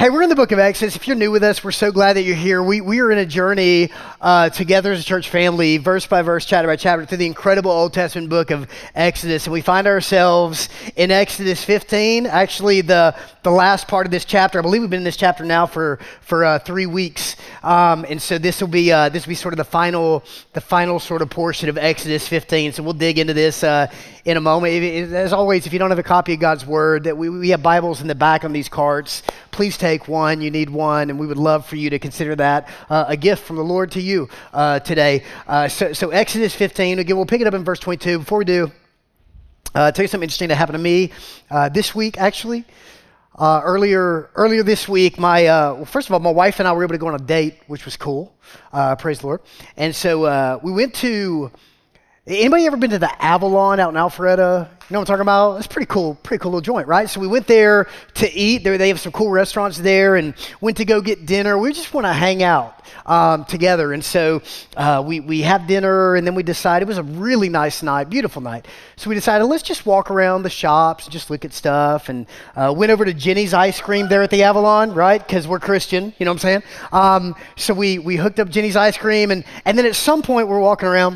Hey, we're in the book of Exodus. If you're new with us, we're so glad that you're here. We are in a journey together as a church family, verse by verse, chapter by chapter, through the incredible Old Testament book of Exodus. And we find ourselves in Exodus 15, actually the last part of this chapter. I believe we've been in this chapter now for 3 weeks. And so this will be sort of the final sort of portion of Exodus 15. So we'll dig into this in a moment. As always, if you don't have a copy of God's Word, that we have Bibles in the back on these carts. Please take one. You need one, and we would love for you to consider that a gift from the Lord to you today. So Exodus 15, again, we'll pick it up in verse 22. Before we do, I'll tell you something interesting that happened to me this week, actually. Earlier this week, first of all, my wife and I were able to go on a date, which was cool. Praise the Lord. And so we went to... Anybody ever been to the Avalon out in Alpharetta? You know what I'm talking about? It's pretty cool little joint, right? So we went there to eat. They have some cool restaurants there, and went to go get dinner. We just want to hang out together. And so we have dinner, and then we decided, it was a really nice night, beautiful night. So we decided, let's just walk around the shops and just look at stuff, and went over to Jenny's Ice Cream there at the Avalon, right? Because we're Christian, you know what I'm saying? So we hooked up Jenny's Ice Cream, and then at some point we're walking around,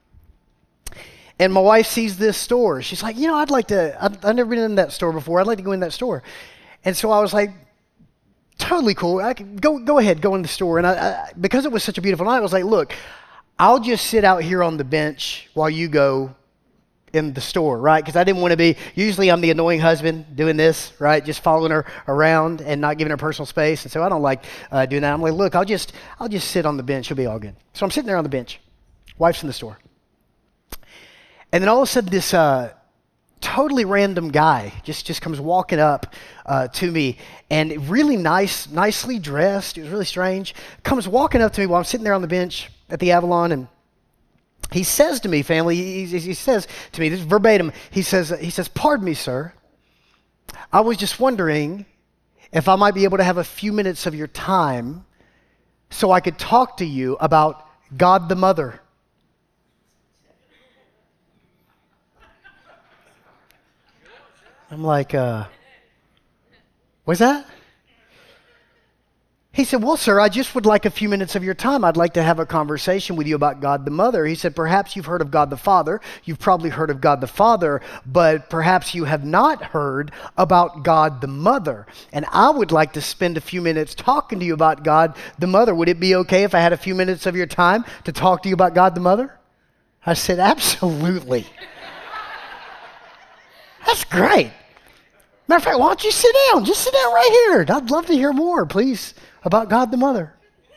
and my wife sees this store. She's like, I've never been in that store before. I'd like to go in that store. And so I was like, totally cool. I can go ahead, go in the store. And I because it was such a beautiful night, I was like, look, I'll just sit out here on the bench while you go in the store, right? Because I didn't want to be, usually I'm the annoying husband doing this, right? Just following her around and not giving her personal space. And so I don't like doing that. I'm like, look, I'll just sit on the bench. It'll be all good. So I'm sitting there on the bench. Wife's in the store. And then all of a sudden, this totally random guy just comes walking up to me, and really nicely dressed. It was really strange. Comes walking up to me while I'm sitting there on the bench at the Avalon, and he says to me, family, he says to me, this is verbatim, he says, "Pardon me, sir. I was just wondering if I might be able to have a few minutes of your time so I could talk to you about God the Mother." I'm like, what's that? He said, "Well, sir, I just would like a few minutes of your time. I'd like to have a conversation with you about God the Mother." He said, "Perhaps you've heard of God the Father. You've probably heard of God the Father, but perhaps you have not heard about God the Mother. And I would like to spend a few minutes talking to you about God the Mother. Would it be okay if I had a few minutes of your time to talk to you about God the Mother?" I said, "Absolutely." That's great. Matter of fact, why don't you sit down? Just sit down right here. I'd love to hear more, please, about God the Mother.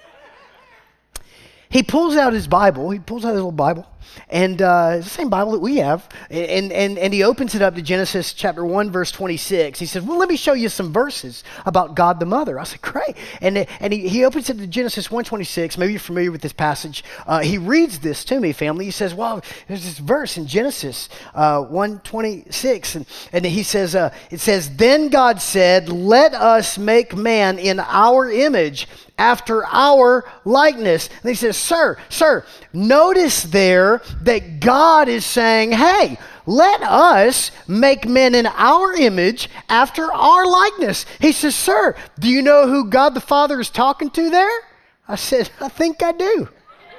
He pulls out his Bible. He pulls out his little Bible. And it's the same Bible that we have. And he opens it up to Genesis chapter 1, verse 26. He says, "Well, let me show you some verses about God the Mother." I said, "Great." And he opens it to Genesis 1:26. Maybe you're familiar with this passage. He reads this to me, family. He says, "Well, there's this verse in Genesis 1:26." And he says, it says, "Then God said, let us make man in our image, after our likeness." And he says, sir, notice there that God is saying, hey, let us make men in our image after our likeness. He says, "Sir, do you know who God the Father is talking to there?" I said, "I think I do."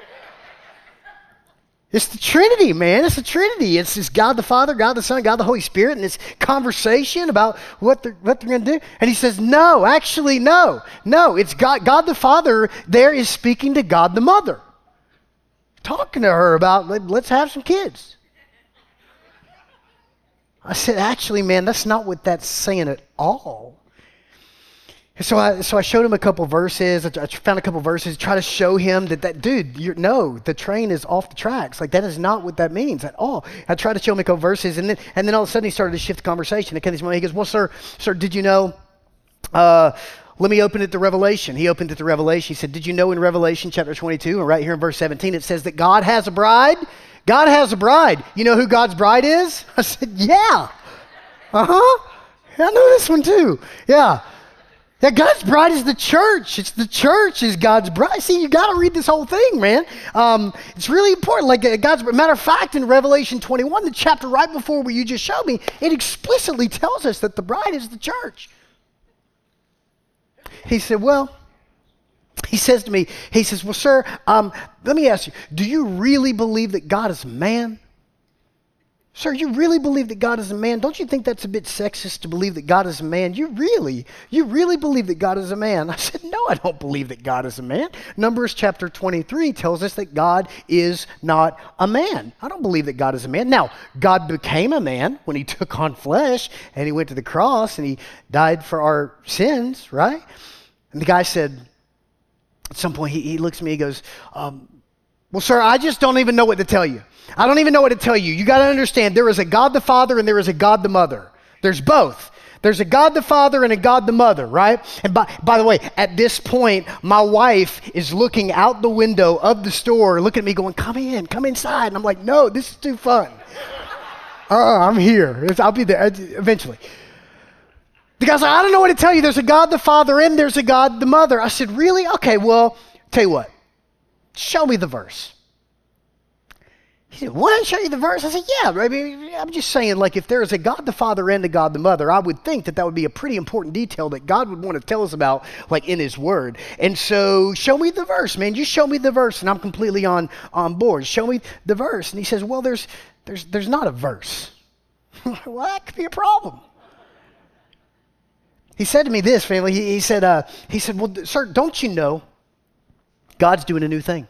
It's the Trinity, man. It's the Trinity. It's God the Father, God the Son, God the Holy Spirit, and this conversation about what they're going to do. And he says, no, actually, no. It's God the Father there is speaking to God the Mother, talking to her about, let's have some kids. I said, actually, man, that's not what that's saying at all. So I showed him a couple verses. I found a couple verses, try to show him that dude, the train is off the tracks. Like, that is not what that means at all. I tried to show him a couple verses, and then all of a sudden he started to shift the conversation. He goes, "Well, sir, did you know? Let me open it to Revelation." He opened it to Revelation. He said, "Did you know in Revelation chapter 22, and right here in verse 17, it says that God has a bride? God has a bride. You know who God's bride is?" I said, "Yeah. I know this one too. Yeah. Yeah, God's bride is the church. It's the church is God's bride." See, you got to read this whole thing, man. It's really important. Like matter of fact, in Revelation 21, the chapter right before where you just showed me, it explicitly tells us that the bride is the church. he said, well, he says to me, he says, well, sir, let me ask you, do you really believe that God is a man? Sir, you really believe that God is a man? Don't you think that's a bit sexist to believe that God is a man? You really believe that God is a man? I said, no, I don't believe that God is a man. Numbers chapter 23 tells us that God is not a man. I don't believe that God is a man. Now, God became a man when he took on flesh and he went to the cross and he died for our sins, right? And the guy said, at some point, he looks at me, he goes, well, sir, I just don't even know what to tell you. I don't even know what to tell you. You got to understand, there is a God the Father and there is a God the Mother. There's both. There's a God the Father and a God the Mother, right? And by the way, at this point, my wife is looking out the window of the store, looking at me going, come inside. And I'm like, no, this is too fun. I'm here. I'll be there eventually. The guy's like, I don't know what to tell you. There's a God the Father and there's a God the Mother. I said, really? Okay, well, tell you what. Show me the verse. He said, what? Show you the verse? I said, yeah. I mean, I'm just saying, like, if there is a God the Father and a God the Mother, I would think that would be a pretty important detail that God would want to tell us about, like, in his word. And so, show me the verse, man. Just show me the verse, and I'm completely on board. Show me the verse. And he says, well, there's not a verse. Well, that could be a problem. He said to me this, family. He said, well, sir, don't you know God's doing a new thing?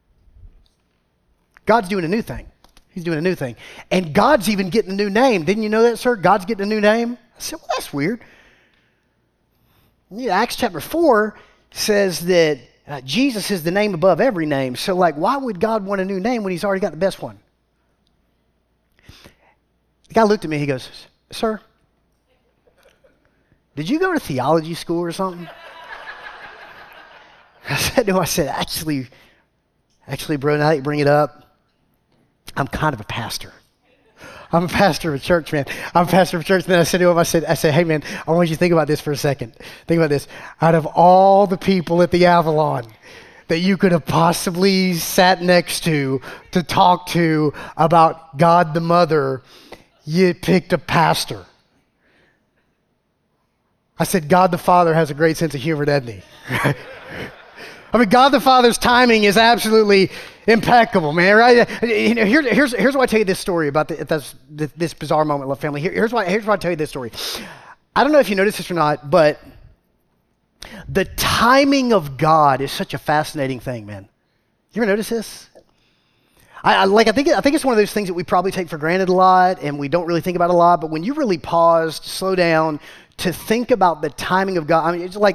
God's doing a new thing. He's doing a new thing. And God's even getting a new name. Didn't you know that, sir? God's getting a new name. I said, well, that's weird. Yeah, Acts chapter 4 says that Jesus is the name above every name. So, like, why would God want a new name when he's already got the best one? The guy looked at me. He goes, sir, did you go to theology school or something? I said to him, actually, bro, now that you bring it up, I'm kind of a pastor. I'm a pastor of a church, man. I'm a pastor of a church. And then I said to him, I said, hey, man, I want you to think about this for a second. Think about this. Out of all the people at the Avalon that you could have possibly sat next to talk to about God the Mother, you picked a pastor. I said, God the Father has a great sense of humor, doesn't he? I mean, God the Father's timing is absolutely impeccable, man, right? You know, here's why I tell you this story about this bizarre moment, love family. Here's why I tell you this story. I don't know if you noticed this or not, but the timing of God is such a fascinating thing, man. You ever notice this? I think it's one of those things that we probably take for granted a lot and we don't really think about a lot, but when you really pause, slow down to think about the timing of God, I mean, it's like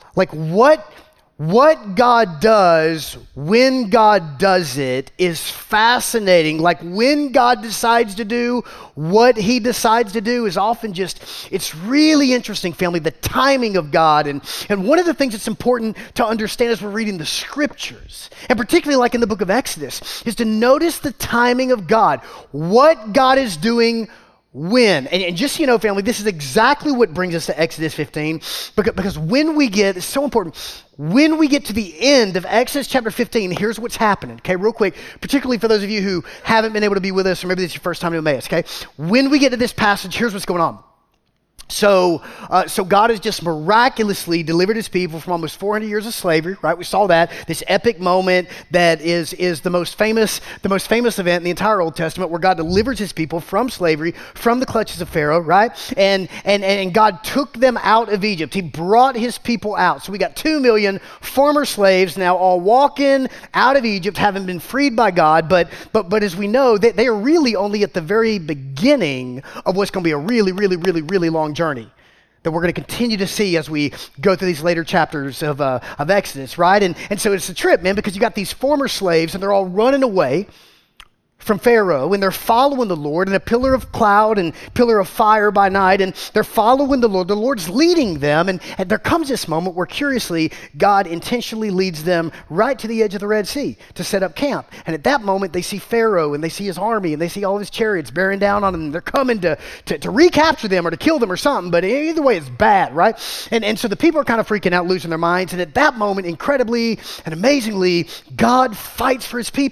what God does when God does it is fascinating. Like when God decides to do what he decides to do is often it's really interesting, family, the timing of God. And one of the things that's important to understand as we're reading the scriptures, and particularly like in the book of Exodus, is to notice the timing of God, what God is doing when. And just so you know, family, this is exactly what brings us to Exodus 15, because when we get, it's so important, when we get to the end of Exodus chapter 15, here's what's happening, okay, real quick, particularly for those of you who haven't been able to be with us, or maybe this is your first time to Emmaus, okay? When we get to this passage, here's what's going on. So God has just miraculously delivered his people from almost 400 years of slavery, right? We saw that, this epic moment that is the most famous event in the entire Old Testament, where God delivers his people from slavery, from the clutches of Pharaoh, right? And God took them out of Egypt. He brought his people out. So we got 2 million former slaves now all walking out of Egypt, having been freed by God. But as we know, they are really only at the very beginning of what's going to be a really, really, really, really long journey that we're going to continue to see as we go through these later chapters of Exodus, right? And so it's a trip, man, because you got these former slaves and they're all running away from Pharaoh, and they're following the Lord in a pillar of cloud and pillar of fire by night, and they're following the Lord. The Lord's leading them, and there comes this moment where, curiously, God intentionally leads them right to the edge of the Red Sea to set up camp. And at that moment, they see Pharaoh, and they see his army, and they see all his chariots bearing down on them. They're coming to recapture them or to kill them or something, but either way, it's bad, right? And so the people are kind of freaking out, losing their minds, and at that moment, incredibly and amazingly, God fights for his people.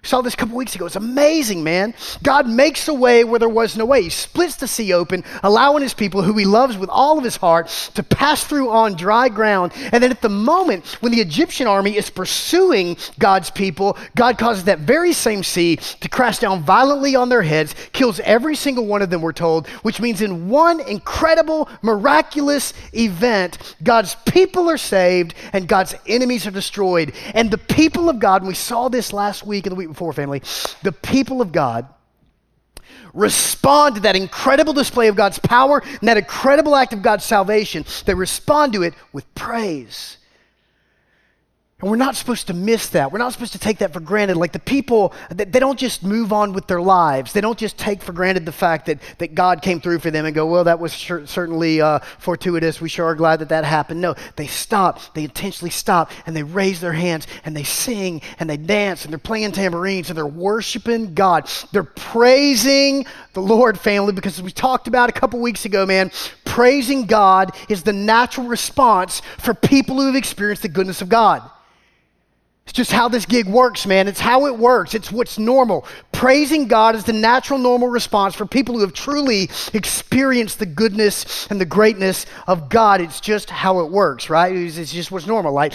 Saw this a couple weeks ago. It's amazing, man. God makes a way where there was no way. He splits the sea open, allowing his people, who he loves with all of his heart, to pass through on dry ground. And then at the moment when the Egyptian army is pursuing God's people, God causes that very same sea to crash down violently on their heads, kills every single one of them, we're told, which means in one incredible, miraculous event, God's people are saved and God's enemies are destroyed. And the people of God, and we saw this last week and the week before, family, the people of God respond to that incredible display of God's power and that incredible act of God's salvation. They respond to it with praise. And we're not supposed to miss that. We're not supposed to take that for granted. Like the people, they don't just move on with their lives. They don't just take for granted the fact that God came through for them and go, well, that was certainly fortuitous. We sure are glad that happened. No, they stop. They intentionally stop and they raise their hands and they sing and they dance and they're playing tambourines and they're worshiping God. They're praising the Lord, family, because as we talked about a couple weeks ago, man, praising God is the natural response for people who have experienced the goodness of God. It's just how this gig works, man. It's how it works. It's what's normal. Praising God is the natural, normal response for people who have truly experienced the goodness and the greatness of God. It's just how it works, right? It's just what's normal. Like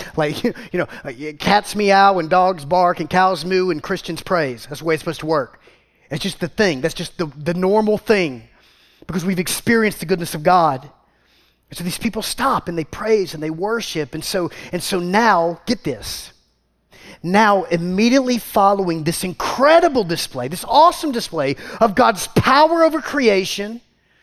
cats meow and dogs bark and cows moo and Christians praise. That's the way it's supposed to work. It's just the thing. That's just the normal thing because we've experienced the goodness of God. And so these people stop and they praise and they worship. And so now, get this. Now, immediately following this incredible display, this awesome display of God's power over creation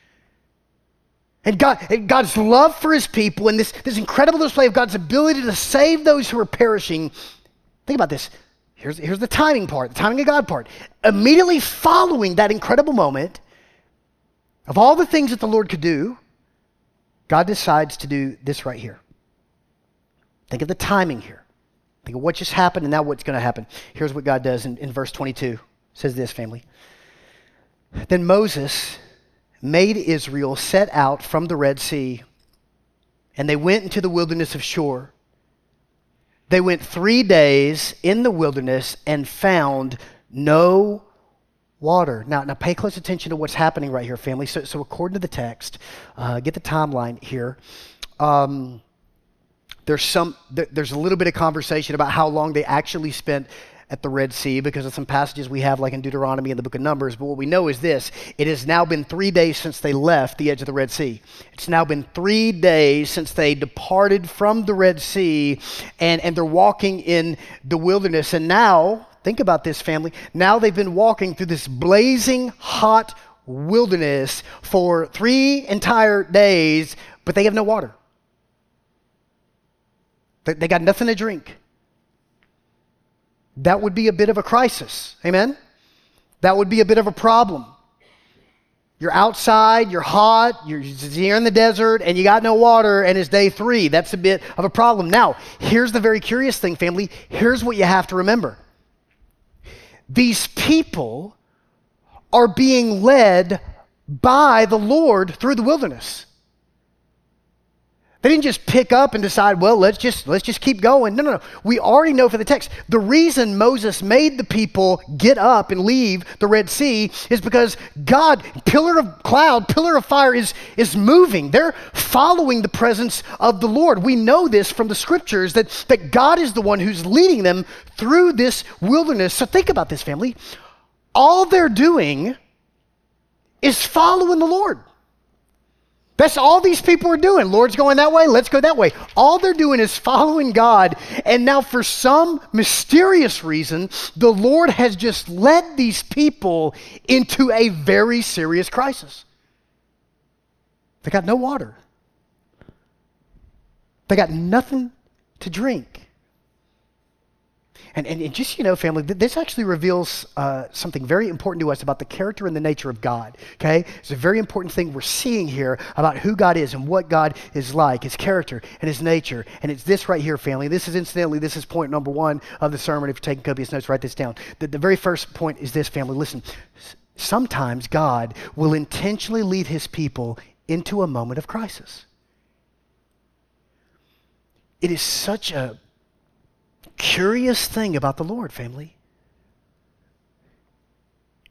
and God's love for his people and this incredible display of God's ability to save those who are perishing, think about this. Here's the timing part, the timing of God part. Immediately following that incredible moment of all the things that the Lord could do, God decides to do this right here. Think of the timing here. Think of what just happened and now what's going to happen. Here's what God does in verse 22. It says this, family. Then Moses made Israel set out from the Red Sea, and they went into the wilderness of Shur. They went 3 days in the wilderness and found no water. Now pay close attention to what's happening right here, family. So according to the text, get the timeline here. There's a little bit of conversation about how long they actually spent at the Red Sea because of some passages we have like in Deuteronomy and the book of Numbers. But what we know is this. It has now been 3 days since they left the edge of the Red Sea. It's now been 3 days since they departed from the Red Sea and they're walking in the wilderness. And now, think about this, family. Now they've been walking through this blazing hot wilderness for 3 entire days, but they have no water. They got nothing to drink. That would be a bit of a crisis. Amen? That would be a bit of a problem. You're outside, you're hot, you're in the desert, and you got no water, and it's day 3. That's a bit of a problem. Now, here's the very curious thing, family. Here's what you have to remember. These people are being led by the Lord through the wilderness. They didn't just pick up and decide, well, let's just keep going. No. We already know from the text, the reason Moses made the people get up and leave the Red Sea is because God, pillar of cloud, pillar of fire is moving. They're following the presence of the Lord. We know this from the scriptures that God is the one who's leading them through this wilderness. So think about this, family. All they're doing is following the Lord. That's all these people are doing. Lord's going that way, let's go that way. All they're doing is following God. And now for some mysterious reason, the Lord has just led these people into a very serious crisis. They got no water. They got nothing to drink. And just, family, this actually reveals something very important to us about the character and the nature of God, okay? It's a very important thing we're seeing here about who God is and what God is like, his character and his nature. And it's this right here, family. This is point number 1 of the sermon. If you're taking copious notes, write this down. The very first point is this, family. Listen, sometimes God will intentionally lead his people into a moment of crisis. It is such a curious thing about the Lord, family.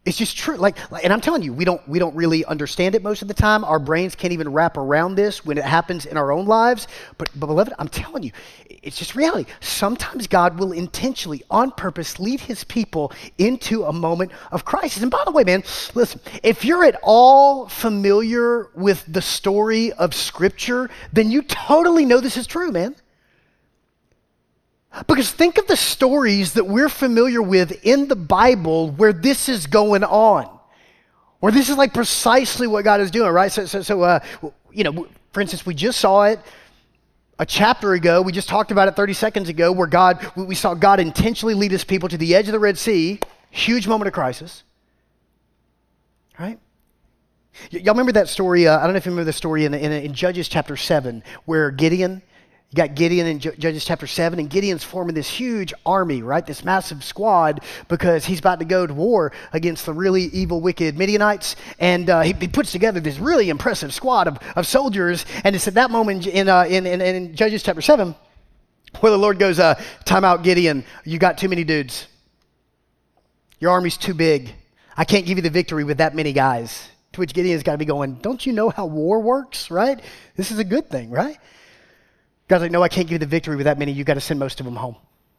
It's just true. And I'm telling you, we don't really understand it most of the time. Our brains can't even wrap around this when it happens in our own lives. But beloved, I'm telling you, it's just reality. Sometimes God will intentionally, on purpose, lead his people into a moment of crisis. And by the way, man, listen, if you're at all familiar with the story of Scripture, then you totally know this is true, man. Because think of the stories that we're familiar with in the Bible where this is going on, where this is like precisely what God is doing, right? So for instance, we just saw it a chapter ago. We just talked about it 30 seconds ago, where we saw God intentionally lead his people to the edge of the Red Sea, huge moment of crisis, right? Y'all remember that story? I don't know if you remember the story in Judges chapter 7, where you got Gideon in Judges chapter 7, and Gideon's forming this huge army, right? This massive squad, because he's about to go to war against the really evil, wicked Midianites. And he puts together this really impressive squad of soldiers. And it's at that moment in Judges chapter 7 where the Lord goes, time out, Gideon. You got too many dudes. Your army's too big. I can't give you the victory with that many guys. To which Gideon's got to be going, don't you know how war works, right? This is a good thing, right? God's like, no, I can't give you the victory with that many. You got to send most of them home.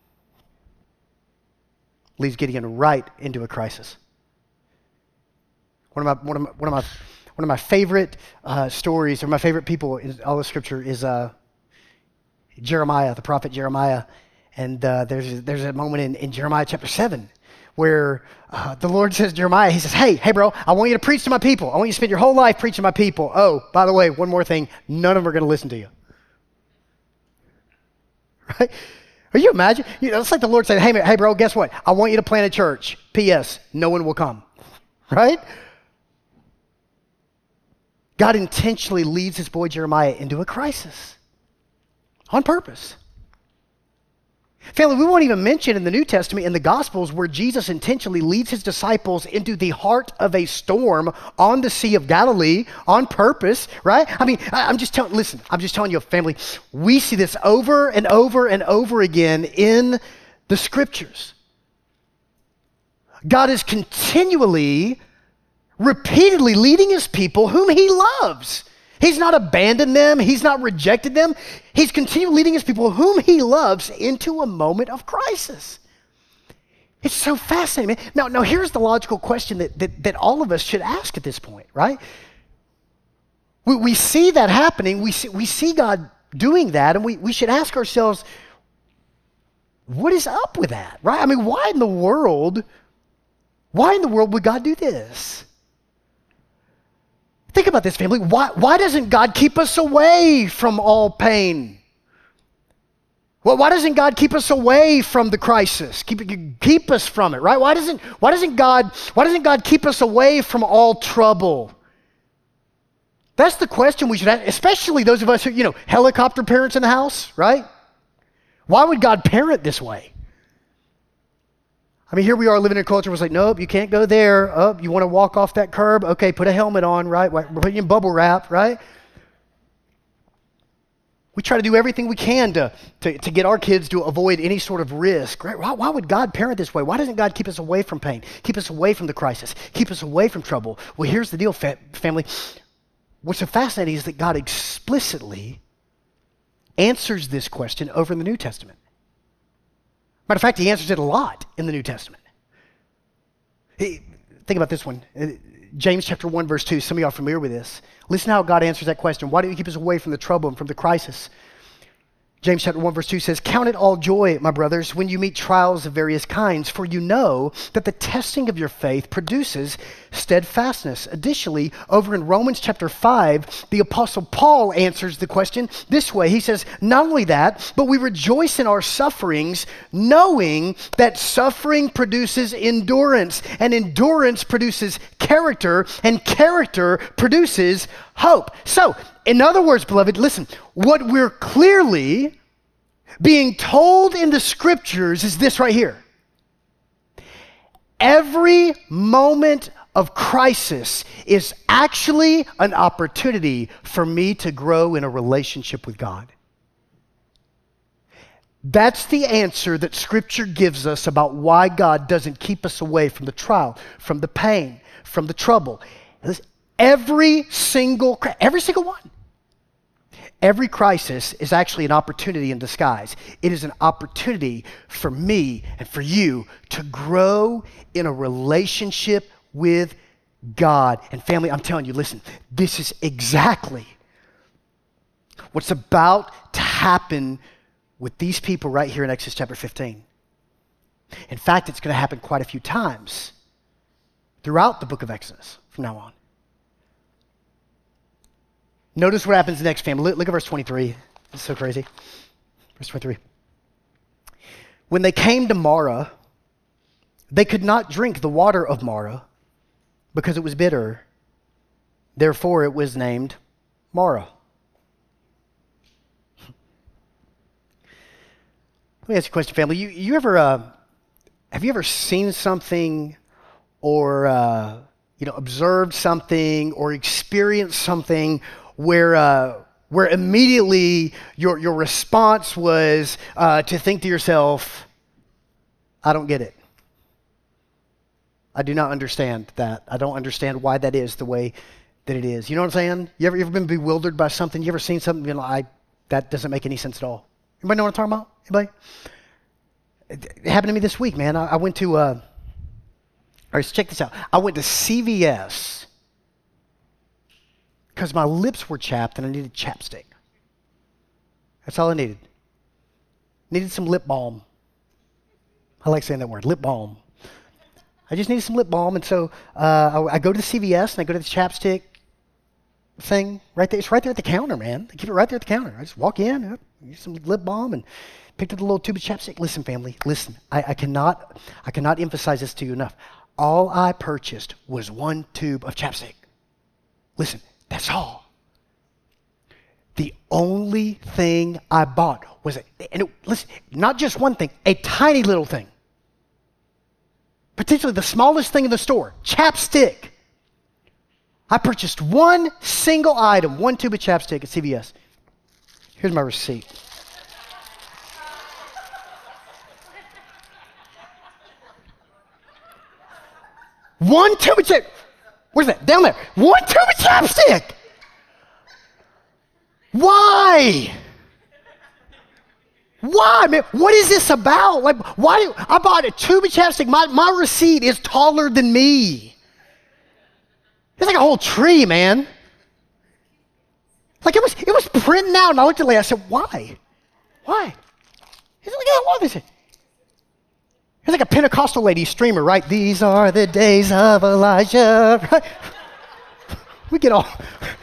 Leads Gideon right into a crisis. One of my favorite stories, or my favorite people in all of Scripture, is Jeremiah, the prophet Jeremiah. And there's a moment in Jeremiah chapter 7 where the Lord says to Jeremiah, he says, hey, bro, I want you to preach to my people. I want you to spend your whole life preaching to my people. Oh, by the way, one more thing, none of them are going to listen to you. Right? Are you imagine? It's like the Lord saying, hey, bro, guess what? I want you to plant a church. P.S. No one will come. Right? God intentionally leads his boy Jeremiah into a crisis. On purpose. Family, we won't even mention in the New Testament, in the Gospels, where Jesus intentionally leads his disciples into the heart of a storm on the Sea of Galilee on purpose, right? I mean, I'm just telling you, family, we see this over and over and over again in the Scriptures. God is continually, repeatedly leading his people whom he loves. He's not abandoned them. He's not rejected them. He's continually leading his people whom he loves into a moment of crisis. It's so fascinating, man. Now here's the logical question that all of us should ask at this point, right? We see that happening. We see God doing that, and we should ask ourselves, what is up with that, right? I mean, why in the world would God do this? Think about this, family. Why doesn't God keep us away from all pain? Well, why doesn't God keep us away from the crisis? Keep us from it, right? Why doesn't God keep us away from all trouble? That's the question we should ask, especially those of us who, helicopter parents in the house, right? Why would God parent this way? I mean, here we are living in a culture where it's like, nope, you can't go there. Oh, you want to walk off that curb? Okay, put a helmet on, right? We're putting you in bubble wrap, right? We try to do everything we can to get our kids to avoid any sort of risk, right? Why would God parent this way? Why doesn't God keep us away from pain, keep us away from the crisis, keep us away from trouble? Well, here's the deal, family. What's so fascinating is that God explicitly answers this question over in the New Testament. Matter of fact, he answers it a lot in the New Testament. Think about this one. James chapter 1, verse 2. Some of y'all are familiar with this. Listen how God answers that question. Why do you keep us away from the trouble and from the crisis? James chapter 1, verse 2 says, "Count it all joy, my brothers, when you meet trials of various kinds, for you know that the testing of your faith produces steadfastness." Additionally, over in Romans chapter 5, the Apostle Paul answers the question this way. He says, "Not only that, but we rejoice in our sufferings, knowing that suffering produces endurance, and endurance produces character, and character produces hope." So, in other words, beloved, listen, what we're clearly being told in the Scriptures is this right here. Every moment of crisis is actually an opportunity for me to grow in a relationship with God. That's the answer that Scripture gives us about why God doesn't keep us away from the trial, from the pain, from the trouble. Listen, every single one. Every crisis is actually an opportunity in disguise. It is an opportunity for me and for you to grow in a relationship with God. And family, I'm telling you, listen, this is exactly what's about to happen with these people right here in Exodus chapter 15. In fact, it's going to happen quite a few times throughout the book of Exodus from now on. Notice what happens next, family. Look at verse 23. It's so crazy. Verse 23. When they came to Marah, they could not drink the water of Marah because it was bitter. Therefore, it was named Marah. Let me ask you a question, family. You ever have you ever seen something or observed something or experienced something where immediately your response was to think to yourself, I don't get it. I do not understand that. I don't understand why that is the way that it is. You know what I'm saying? You ever been bewildered by something? You ever seen something and like, that doesn't make any sense at all? Anybody know what I'm talking about? Anybody? It happened to me this week, man. I went to, all right, so check this out. I went to CVS because my lips were chapped and I needed chapstick. That's all I needed. Needed some lip balm. I like saying that word, lip balm. I just needed some lip balm, and so I go to the CVS and I go to the chapstick thing right there. It's right there at the counter, man. They keep it right there at the counter. I just walk in, get some lip balm, and picked up the little tube of chapstick. Listen, family, listen. I cannot emphasize this to you enough. All I purchased was one tube of chapstick. Listen, that's all. The only thing I bought was listen, not just one thing, a tiny little thing. Potentially the smallest thing in the store, chapstick. I purchased one single item, one tube of chapstick at CVS. Here's my receipt. One tube of chapstick. Where's that? Down there. One tube of chapstick. Why? Why, man? What is this about? Like, why? I bought a tube of chapstick. My receipt is taller than me. It's like a whole tree, man. Like it was printing out, and I looked at it. I said, "Why? Why?" He's like, "I love this." It's like a Pentecostal lady streamer, right? These are the days of Elijah. Right? We get all.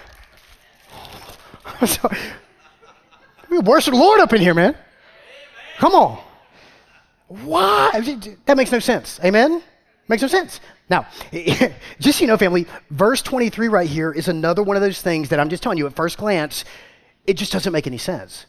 I'm sorry. We worship the Lord up in here, man. Come on. Why? That makes no sense. Amen? Makes no sense. Now, just so you know, family, verse 23 right here is another one of those things that I'm just telling you at first glance, it just doesn't make any sense.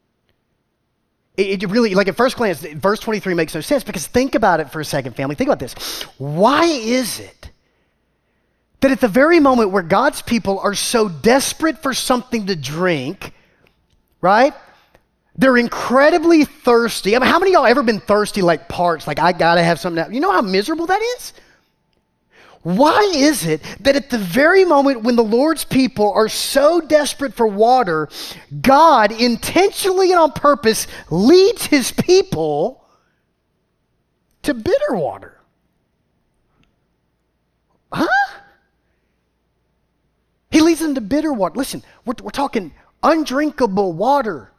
It really, like at first glance, verse 23 makes no sense because think about it for a second, family. Think about this. Why is it that at the very moment where God's people are so desperate for something to drink, right? They're incredibly thirsty. I mean, how many of y'all ever been thirsty like parched? Like, I gotta have something now. You know how miserable that is? Why is it that at the very moment when the Lord's people are so desperate for water, God intentionally and on purpose leads his people to bitter water? Huh? He leads them to bitter water. Listen, we're talking undrinkable water.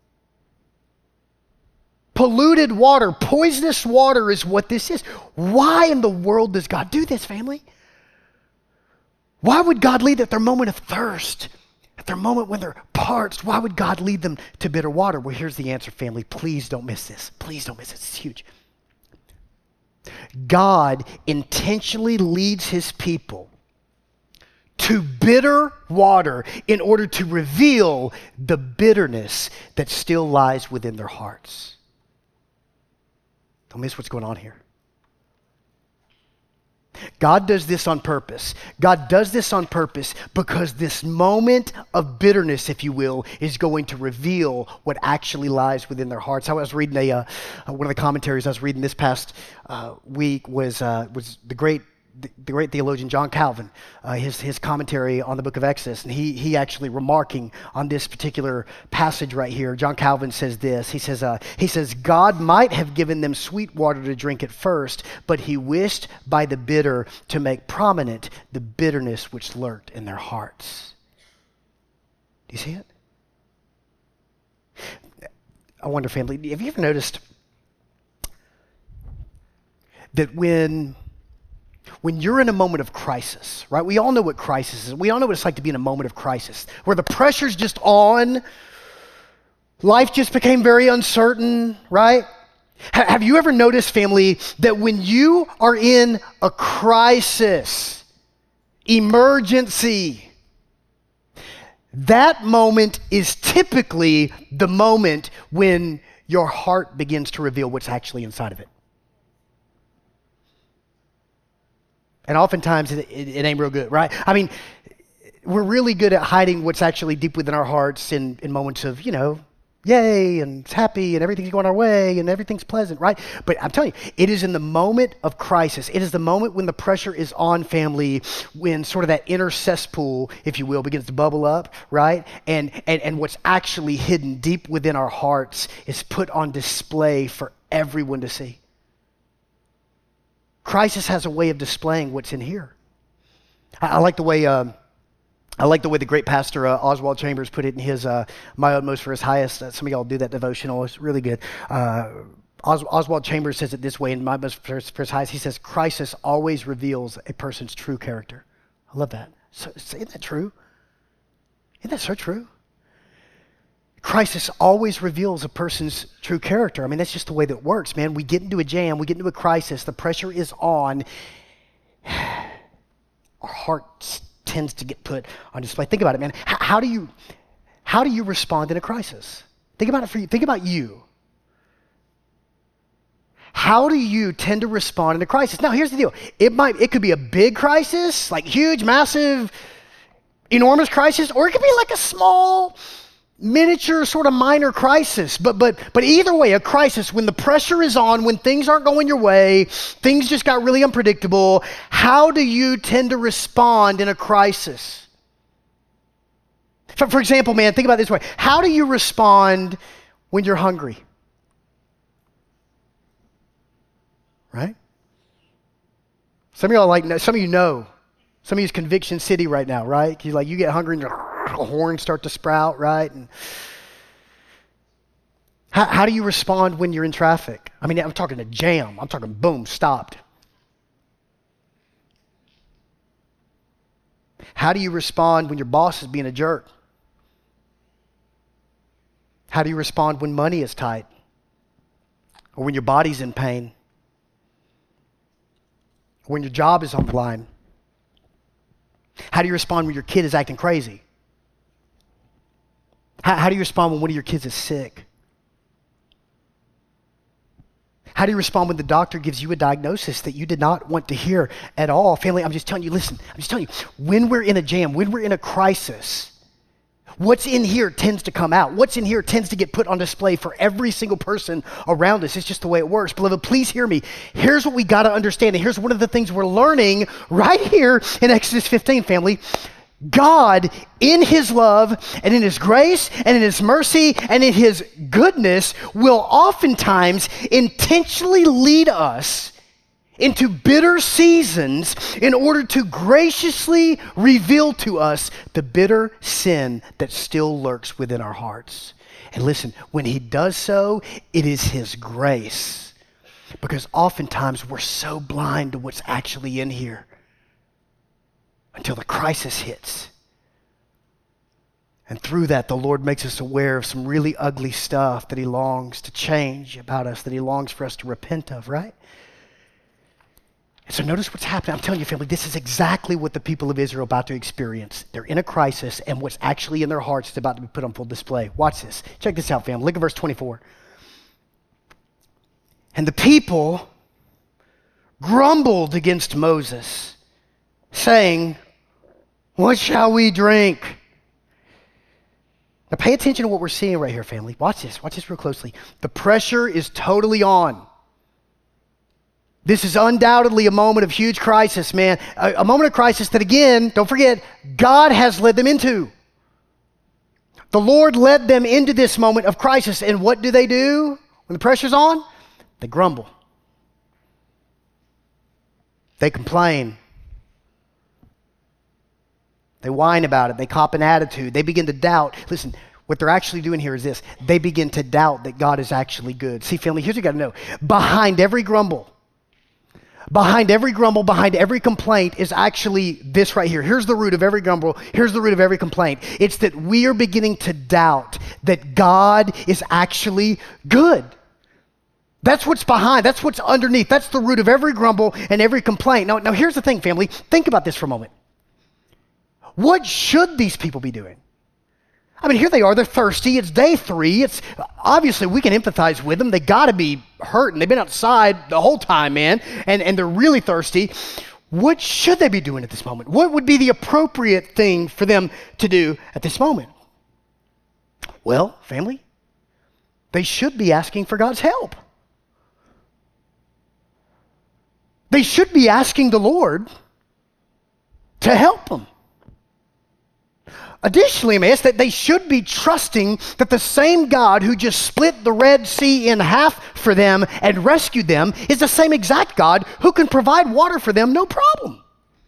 Polluted water, poisonous water is what this is. Why in the world does God do this, family? Why would God lead at their moment of thirst, at their moment when they're parched? Why would God lead them to bitter water? Well, here's the answer, family. Please don't miss this. Please don't miss this. It's huge. God intentionally leads his people to bitter water in order to reveal the bitterness that still lies within their hearts. Don't miss what's going on here. God does this on purpose. God does this on purpose because this moment of bitterness, if you will, is going to reveal what actually lies within their hearts. I was reading one of the commentaries I was reading this past week was the great theologian John Calvin, his commentary on the book of Exodus, and he actually remarking on this particular passage right here. John Calvin says this. He says, God might have given them sweet water to drink at first, but he wished by the bitter to make prominent the bitterness which lurked in their hearts. Do you see it? I wonder, family, have you ever noticed that when you're in a moment of crisis, right? We all know what crisis is. We all know what it's like to be in a moment of crisis, where the pressure's just on, life just became very uncertain, right? Have you ever noticed, family, that when you are in a crisis, emergency, that moment is typically the moment when your heart begins to reveal what's actually inside of it. And oftentimes it ain't real good, right? I mean, we're really good at hiding what's actually deep within our hearts in moments of, yay, and it's happy, and everything's going our way, and everything's pleasant, right? But I'm telling you, it is in the moment of crisis. It is the moment when the pressure is on, family, when sort of that inner cesspool, if you will, begins to bubble up, right? And what's actually hidden deep within our hearts is put on display for everyone to see. Crisis has a way of displaying what's in here. I like the way the great pastor Oswald Chambers put it in his My Utmost for His Highest. Some of y'all do that devotional. It's really good. Oswald Chambers says it this way in My Utmost for His Highest. He says, crisis always reveals a person's true character. I love that. So, isn't that true? Isn't that so true? Crisis always reveals a person's true character. I mean, that's just the way that it works, man. We get into a jam, we get into a crisis, the pressure is on. Our heart tends to get put on display. Think about it, man. How do you respond in a crisis? Think about it for you. Think about you. How do you tend to respond in a crisis? Now, here's the deal. It could be a big crisis, like huge, massive, enormous crisis, or it could be like a small, miniature, sort of minor crisis. But either way, a crisis, when the pressure is on, when things aren't going your way, things just got really unpredictable, how do you tend to respond in a crisis? For example, man, think about it this way. How do you respond when you're hungry? Right? Some of you know. Some of you's Conviction City right now, right? You get hungry and your horns start to sprout, right? And how do you respond when you're in traffic? I mean, I'm talking a jam. I'm talking boom, stopped. How do you respond when your boss is being a jerk? How do you respond when money is tight? Or when your body's in pain? Or when your job is on the line? How do you respond when your kid is acting crazy? How do you respond when one of your kids is sick? How do you respond when the doctor gives you a diagnosis that you did not want to hear at all? Family, I'm just telling you, listen, when we're in a jam, when we're in a crisis, what's in here tends to come out. What's in here tends to get put on display for every single person around us. It's just the way it works. Beloved, please hear me. Here's what we got to understand, and here's one of the things we're learning right here in Exodus 15, family. God, in His love and in His grace and in His mercy and in His goodness, will oftentimes intentionally lead us into bitter seasons in order to graciously reveal to us the bitter sin that still lurks within our hearts. And listen, when He does so, it is His grace. Because oftentimes we're so blind to what's actually in here until the crisis hits. And through that, the Lord makes us aware of some really ugly stuff that He longs to change about us, that He longs for us to repent of, right? And so notice what's happening. I'm telling you, family, this is exactly what the people of Israel are about to experience. They're in a crisis, and what's actually in their hearts is about to be put on full display. Watch this. Check this out, family. Look at verse 24. And the people grumbled against Moses, saying, "What shall we drink?" Now pay attention to what we're seeing right here, family. Watch this real closely. The pressure is totally on. This is undoubtedly a moment of huge crisis, man. A moment of crisis that, again, don't forget, God has led them into. The Lord led them into this moment of crisis. And what do? When the pressure's on? They grumble. They complain. They whine about it. They cop an attitude. They begin to doubt. Listen, what they're actually doing here is this. They begin to doubt that God is actually good. See, family, here's what you got to know. Behind every grumble, behind every complaint is actually this right here. Here's the root of every grumble. Here's the root of every complaint. It's that we are beginning to doubt that God is actually good. That's what's behind. That's what's underneath. That's the root of every grumble and every complaint. Now here's the thing, family. Think about this for a moment. What should these people be doing? I mean, here they are. They're thirsty. It's day 3. It's obviously we can empathize with them. They got to be hurting. They've been outside the whole time, man, and they're really thirsty. What should they be doing at this moment? What would be the appropriate thing for them to do at this moment? Well, family, they should be asking for God's help. They should be asking the Lord to help them. Additionally, that they should be trusting that the same God who just split the Red Sea in half for them and rescued them is the same exact God who can provide water for them no problem.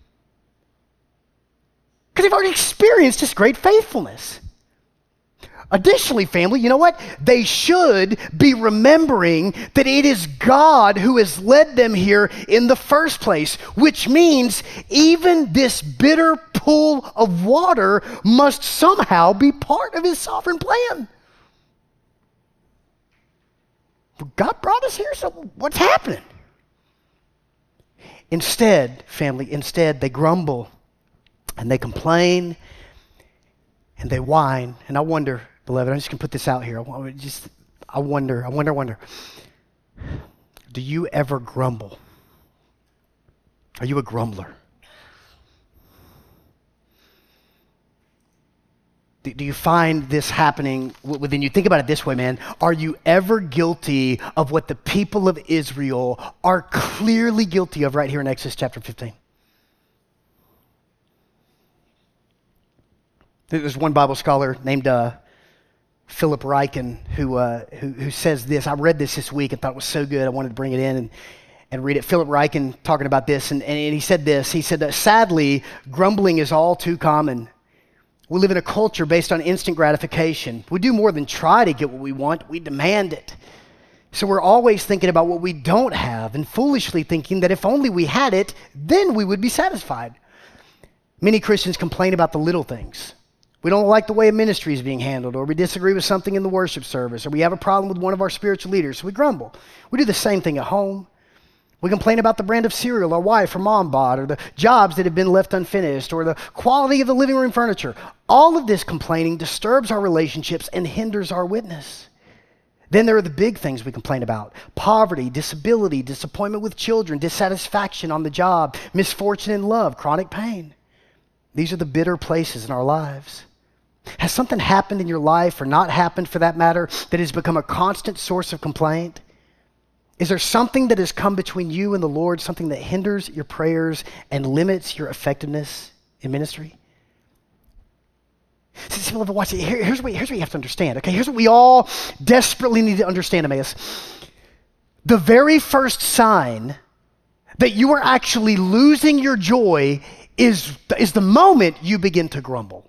Because they've already experienced His great faithfulness. Additionally, family, you know what? They should be remembering that it is God who has led them here in the first place, which means even this bitter pool of water must somehow be part of His sovereign plan. God brought us here, so what's happening? Instead, family, they grumble and they complain and they whine. And I wonder, beloved, I'm just going to put this out here. I wonder. Do you ever grumble? Are you a grumbler? Do you find this happening within you? Think about it this way, man. Are you ever guilty of what the people of Israel are clearly guilty of right here in Exodus chapter 15? There's one Bible scholar named Philip Ryken who says this. I read this week and thought it was so good. I wanted to bring it in and read it. Philip Ryken talking about this, and he said this. He said that sadly, grumbling is all too common. We live in a culture based on instant gratification. We do more than try to get what we want. We demand it. So we're always thinking about what we don't have and foolishly thinking that if only we had it, then we would be satisfied. Many Christians complain about the little things. We don't like the way a ministry is being handled, or we disagree with something in the worship service, or we have a problem with one of our spiritual leaders, so we grumble. We do the same thing at home. We complain about the brand of cereal our wife or mom bought, or the jobs that have been left unfinished, or the quality of the living room furniture. All of this complaining disturbs our relationships and hinders our witness. Then there are the big things we complain about: poverty, disability, disappointment with children, dissatisfaction on the job, misfortune in love, chronic pain. These are the bitter places in our lives. Has something happened in your life, or not happened for that matter, that has become a constant source of complaint? Is there something that has come between you and the Lord, something that hinders your prayers and limits your effectiveness in ministry? See, beloved, watch it. Here's what you have to understand, okay? Here's what we all desperately need to understand, Emmaus. The very first sign that you are actually losing your joy is the moment you begin to grumble.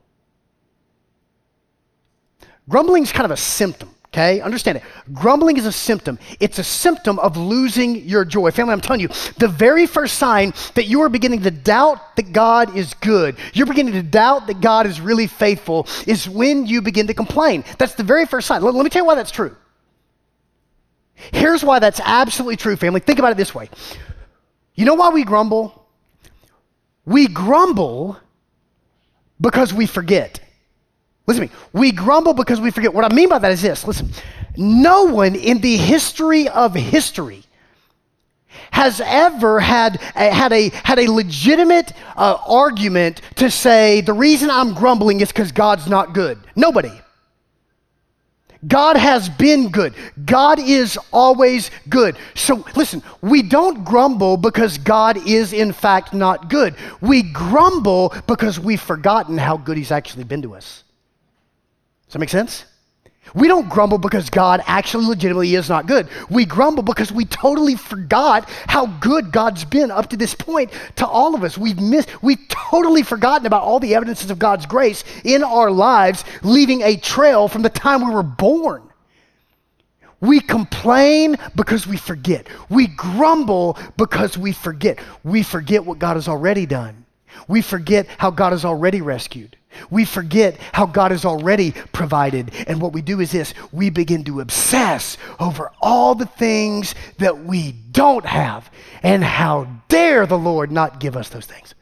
Grumbling is kind of a symptom. Okay, understand it. Grumbling is a symptom. It's a symptom of losing your joy. Family, I'm telling you, the very first sign that you are beginning to doubt that God is good, you're beginning to doubt that God is really faithful, is when you begin to complain. That's the very first sign. Let me tell you why that's true. Here's why that's absolutely true, family. Think about it this way. You know why we grumble? We grumble because we forget. Listen to me. We grumble because we forget. What I mean by that is this. Listen, no one in the history of history has ever had a legitimate argument to say the reason I'm grumbling is because God's not good? Nobody. God has been good. God is always good. So listen, we don't grumble because God is in fact not good. We grumble because we've forgotten how good he's actually been to us. Does that make sense? We don't grumble because God actually legitimately is not good. We grumble because we totally forgot how good God's been up to this point to all of us. We've totally forgotten about all the evidences of God's grace in our lives, leaving a trail from the time we were born. We complain because we forget. We grumble because we forget. We forget what God has already done. We forget how God has already rescued. We forget how God has already provided. And what we do is this: we begin to obsess over all the things that we don't have. And how dare the Lord not give us those things?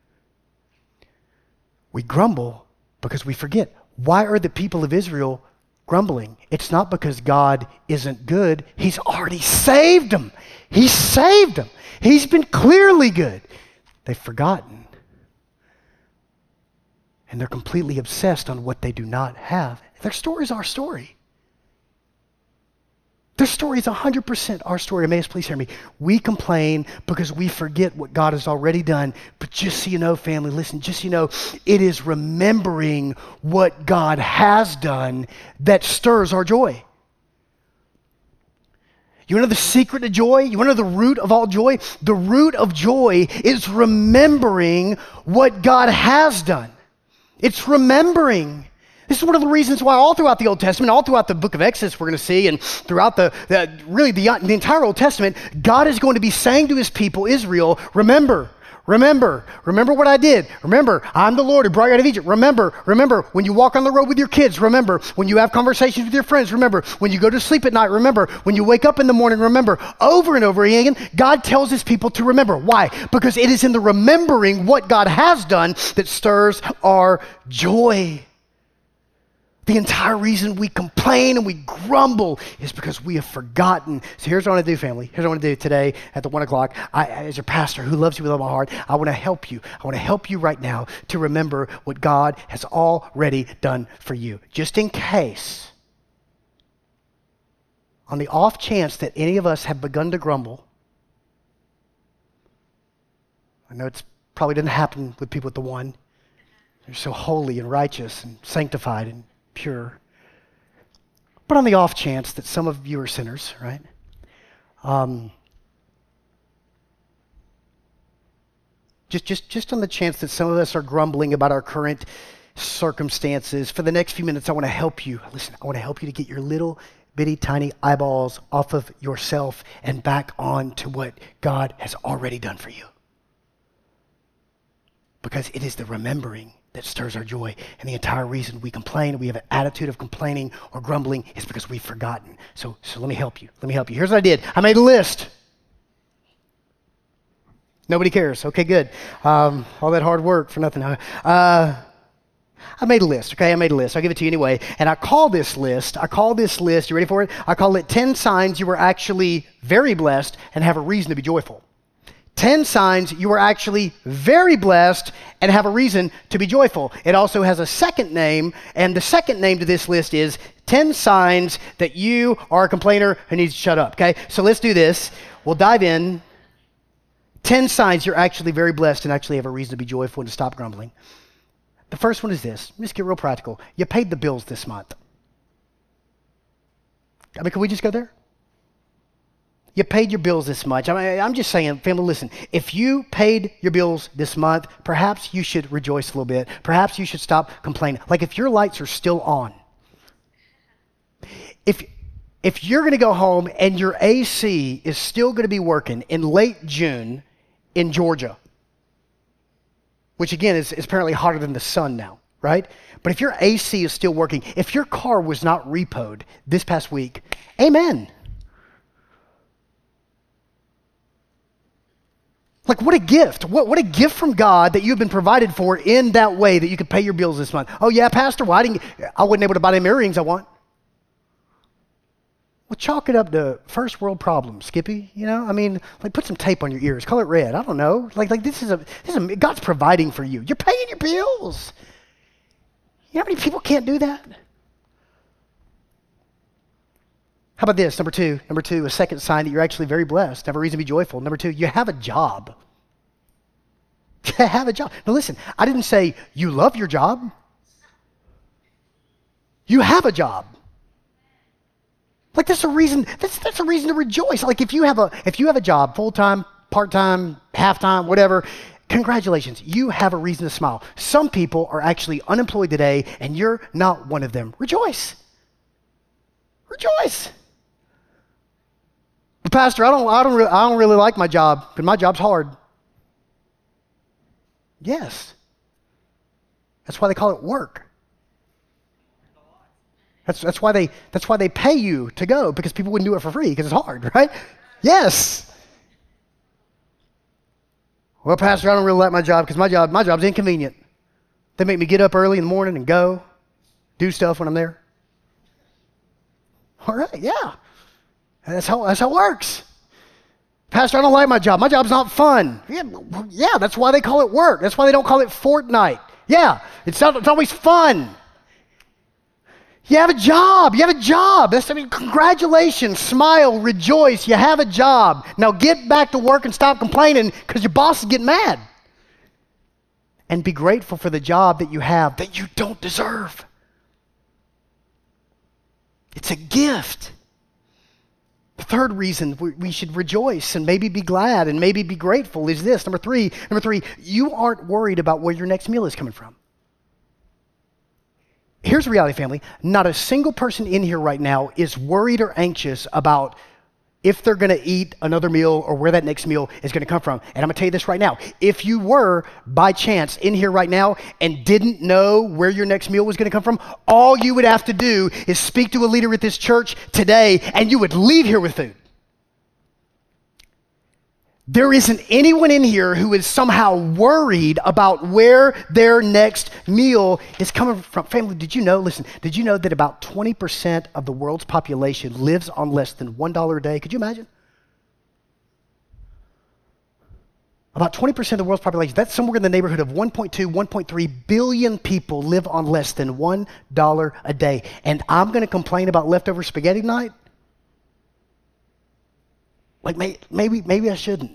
We grumble because we forget. Why are the people of Israel grumbling? It's not because God isn't good. He's already saved them. He saved them. He's been clearly good. They've forgotten. And they're completely obsessed on what they do not have. Their story is our story. Their story is 100% our story. Emmaus, please hear me. We complain because we forget what God has already done. But just so you know, family, listen, just so you know, it is remembering what God has done that stirs our joy. You want to know the secret to joy? You want to know the root of all joy? The root of joy is remembering what God has done. It's remembering. This is one of the reasons why all throughout the Old Testament, all throughout the book of Exodus, we're going to see, and throughout the entire Old Testament, God is going to be saying to his people, Israel, remember what I did. Remember, I'm the Lord who brought you out of Egypt. Remember, when you walk on the road with your kids. Remember, when you have conversations with your friends. Remember, when you go to sleep at night. Remember, when you wake up in the morning. Remember, over and over again, God tells his people to remember. Why? Because it is in the remembering what God has done that stirs our joy. The entire reason we complain and we grumble is because we have forgotten. So here's what I want to do, family. Here's what I want to do today at the 1 o'clock. As your pastor who loves you with all my heart, I want to help you. I want to help you right now to remember what God has already done for you. Just in case, on the off chance that any of us have begun to grumble, I know it's probably didn't happen with people at the one. They're so holy and righteous and sanctified and pure. But on the off chance that some of you are sinners, right? Just on the chance that some of us are grumbling about our current circumstances, for the next few minutes, I want to help you. Listen, I want to help you to get your little bitty tiny eyeballs off of yourself and back on to what God has already done for you. Because it is the remembering that stirs our joy. And the entire reason we complain, we have an attitude of complaining or grumbling, is because we've forgotten. So let me help you. Here's what I did. I made a list. Nobody cares. Okay, good. All that hard work for nothing. I made a list, okay? I'll give it to you anyway. And I call this list, you ready for it? I call it 10 signs you were actually very blessed and have a reason to be joyful. 10 signs you are actually very blessed and have a reason to be joyful. It also has a second name, and the second name to this list is 10 signs that you are a complainer who needs to shut up, okay? So let's do this. We'll dive in. 10 signs you're actually very blessed and actually have a reason to be joyful and to stop grumbling. The first one is this. Let's get real practical. You paid the bills this month. I mean, can we just go there? You paid your bills this much. I'm just saying, family, listen, if you paid your bills this month, perhaps you should rejoice a little bit. Perhaps you should stop complaining. Like if your lights are still on, if you're going to go home and your AC is still going to be working in late June in Georgia, which again is apparently hotter than the sun now, right? But if your AC is still working, if your car was not repoed this past week, amen. Like what a gift. What a gift from God that you've been provided for in that way that you could pay your bills this month. Oh yeah, Pastor, I wasn't able to buy the earrings I want. Well, chalk it up to first world problems, Skippy. I mean, like put some tape on your ears, color it red. I don't know. Like this is God's providing for you. You're paying your bills. You know how many people can't do that? How about this? Number two, a second sign that you're actually very blessed, have a reason to be joyful. Number two, you have a job. You have a job. Now listen, I didn't say you love your job. You have a job. Like that's a reason to rejoice. Like if you have a job, full-time, part-time, half-time, whatever, congratulations. You have a reason to smile. Some people are actually unemployed today and you're not one of them. Rejoice. Rejoice. But Pastor, I don't really like my job because my job's hard. Yes. That's why they call it work. That's why they pay you to go, because people wouldn't do it for free because it's hard, right? Yes. Well, Pastor, I don't really like my job because my job's inconvenient. They make me get up early in the morning and go do stuff when I'm there. All right, yeah. That's how it works. Pastor, I don't like my job. My job's not fun. Yeah, that's why they call it work. That's why they don't call it Fortnite. Yeah, it's always fun. You have a job. Congratulations. Smile, rejoice. You have a job. Now get back to work and stop complaining because your boss is getting mad. And be grateful for the job that you have that you don't deserve. It's a gift. The third reason we should rejoice and maybe be glad and maybe be grateful is this. Number three, you aren't worried about where your next meal is coming from. Here's the reality, family. Not a single person in here right now is worried or anxious about if they're going to eat another meal or where that next meal is going to come from. And I'm going to tell you this right now. If you were, by chance, in here right now and didn't know where your next meal was going to come from, all you would have to do is speak to a leader at this church today and you would leave here with food. There isn't anyone in here who is somehow worried about where their next meal is coming from. Family, did you know that about 20% of the world's population lives on less than $1 a day? Could you imagine? About 20% of the world's population, that's somewhere in the neighborhood of 1.2, 1.3 billion people live on less than $1 a day. And I'm going to complain about leftover spaghetti night? Like maybe I shouldn't.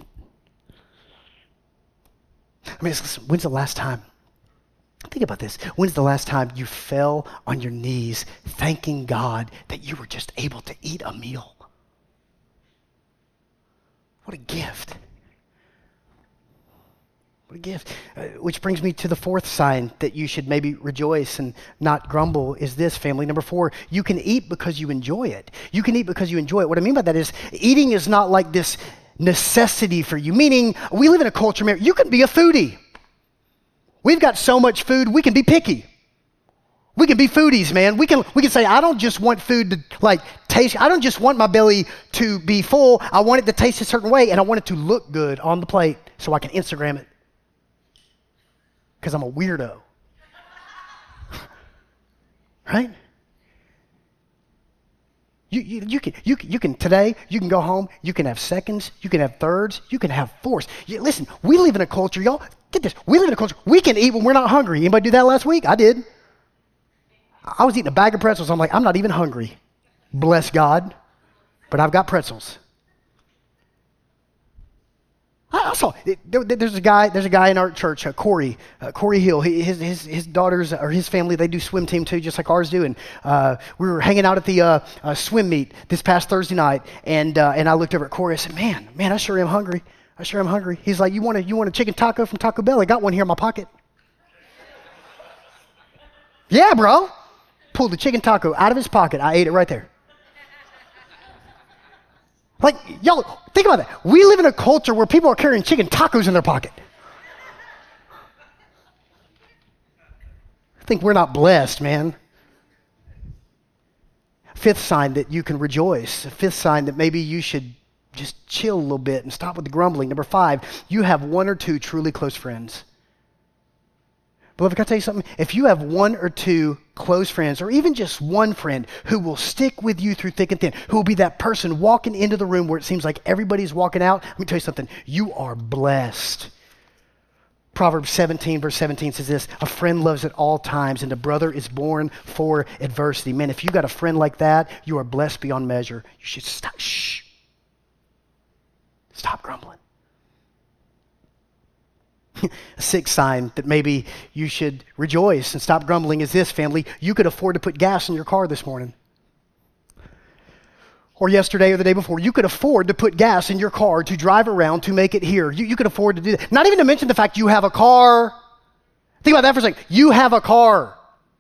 I mean, listen, when's the last time? Think about this. When's the last time you fell on your knees thanking God that you were just able to eat a meal? What a gift. What a gift. Which brings me to the fourth sign that you should maybe rejoice and not grumble is this, family. Number 4, you can eat because you enjoy it. You can eat because you enjoy it. What I mean by that is eating is not like this necessity for you, meaning we live in a culture where you can be a foodie. We've got so much food, we can be picky. We can be foodies, man. We can say, I don't just want food to taste. I don't just want my belly to be full. I want it to taste a certain way and I want it to look good on the plate so I can Instagram it. Because I'm a weirdo. Right? You can today, you can go home, you can have seconds, you can have thirds, you can have fourths. Listen, we live in a culture, y'all, get this, we live in a culture, we can eat when we're not hungry. Anybody do that last week? I did. I was eating a bag of pretzels, I'm like, I'm not even hungry. Bless God, but I've got pretzels. I saw there's a guy in our church, Corey Hill. His daughters or his family, they do swim team too, just like ours do. And we were hanging out at the swim meet this past Thursday night, and I looked over at Corey. I said, "Man, I sure am hungry. He's like, "You want a chicken taco from Taco Bell? I got one here in my pocket." Yeah, bro. Pulled the chicken taco out of his pocket. I ate it right there. Like, y'all, think about that. We live in a culture where people are carrying chicken tacos in their pocket. I think we're not blessed, man. Fifth sign that you can rejoice. A fifth sign that maybe you should just chill a little bit and stop with the grumbling. Number 5, you have 1 or 2 truly close friends. Beloved, can I tell you something? If you have one or two close friends, or even just one friend who will stick with you through thick and thin, who will be that person walking into the room where it seems like everybody's walking out, let me tell you something. You are blessed. Proverbs 17, verse 17 says this, a friend loves at all times, and a brother is born for adversity. Man, if you got a friend like that, you are blessed beyond measure. You should stop. Shh. Stop grumbling. A sixth sign that maybe you should rejoice and stop grumbling is this, family. You could afford to put gas in your car this morning. Or yesterday or the day before. You could afford to put gas in your car to drive around to make it here. You could afford to do that. Not even to mention the fact you have a car. Think about that for a second. You have a car.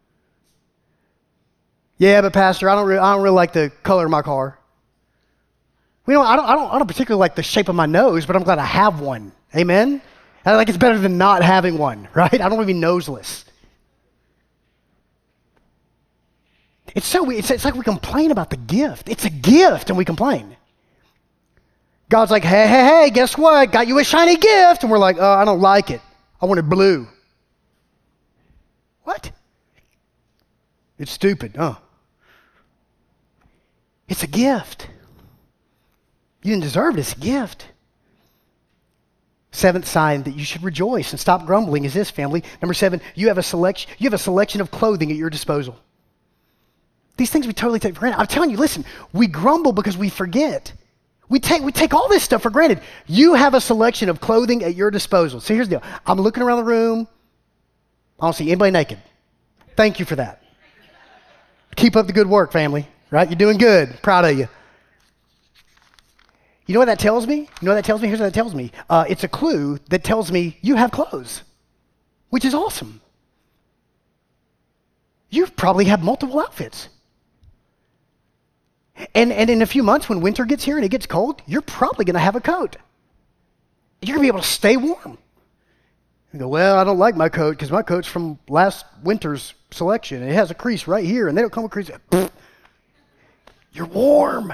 Yeah, but Pastor, I don't really like the color of my car. You know, I don't particularly like the shape of my nose, but I'm glad I have one. Amen? I think it's better than not having one, right? I don't want to be noseless. It's like we complain about the gift. It's a gift and we complain. God's like, hey, guess what? Got you a shiny gift. And we're like, I don't like it. I want it blue. What? It's stupid, huh? It's a gift. You didn't deserve it. It's a gift. Seventh sign that you should rejoice and stop grumbling is this, family. Number 7, you have a selection of clothing at your disposal. These things we totally take for granted. I'm telling you, listen, we grumble because we forget. We take all this stuff for granted. You have a selection of clothing at your disposal. So here's the deal. I'm looking around the room. I don't see anybody naked. Thank you for that. Keep up the good work, family. Right? You're doing good. Proud of you. You know what that tells me? Here's what that tells me. It's a clue that tells me you have clothes, which is awesome. You probably have multiple outfits. And in a few months when winter gets here and it gets cold, you're probably going to have a coat. You're going to be able to stay warm. You go, well, I don't like my coat because my coat's from last winter's selection. And it has a crease right here and they don't come with crease. You're warm.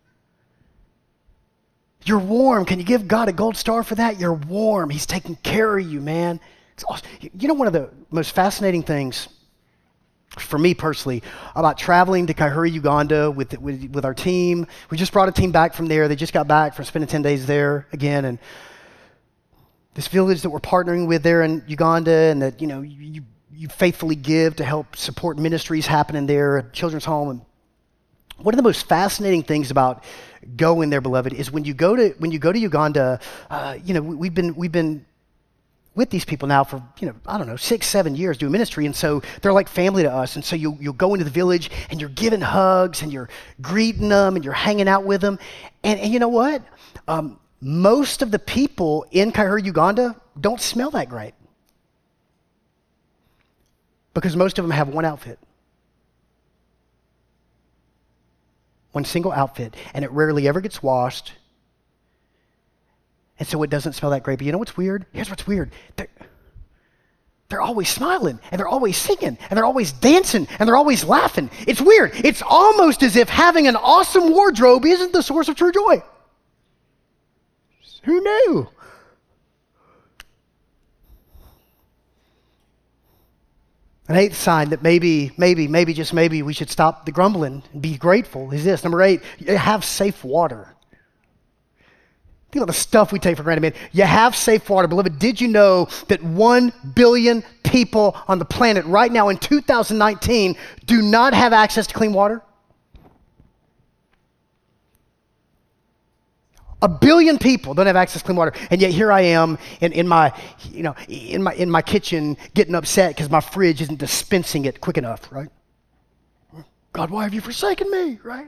You're warm. Can you give God a gold star for that? You're warm. He's taking care of you, man. It's awesome. You know, one of the most fascinating things for me personally about traveling to Kaihura, Uganda with our team. We just brought a team back from there. They just got back from spending 10 days there again. And this village that we're partnering with there in Uganda, and that, you know, you faithfully give to help support ministries happening there, a children's home. And one of the most fascinating things about going there, beloved, is when you go to Uganda, we've been with these people now for, 6-7 years doing ministry, and so they're like family to us. And so you'll go into the village and you're giving hugs and you're greeting them and you're hanging out with them. And you know what? Most of the people in Kaihura, Uganda don't smell that great because most of them have one outfit. One single outfit, and it rarely ever gets washed. And so it doesn't smell that great. But you know what's weird? Here's what's weird. They're always smiling, and they're always singing, and they're always dancing, and they're always laughing. It's weird. It's almost as if having an awesome wardrobe isn't the source of true joy. Who knew? An eighth sign that maybe, just maybe we should stop the grumbling and be grateful is this. Number 8, have safe water. Think about the stuff we take for granted, man. You have safe water. Beloved, did you know that 1 billion people on the planet right now in 2019 do not have access to clean water? 1 billion people don't have access to clean water, and yet here I am in my kitchen getting upset because my fridge isn't dispensing it quick enough, right? God, why have you forsaken me, right?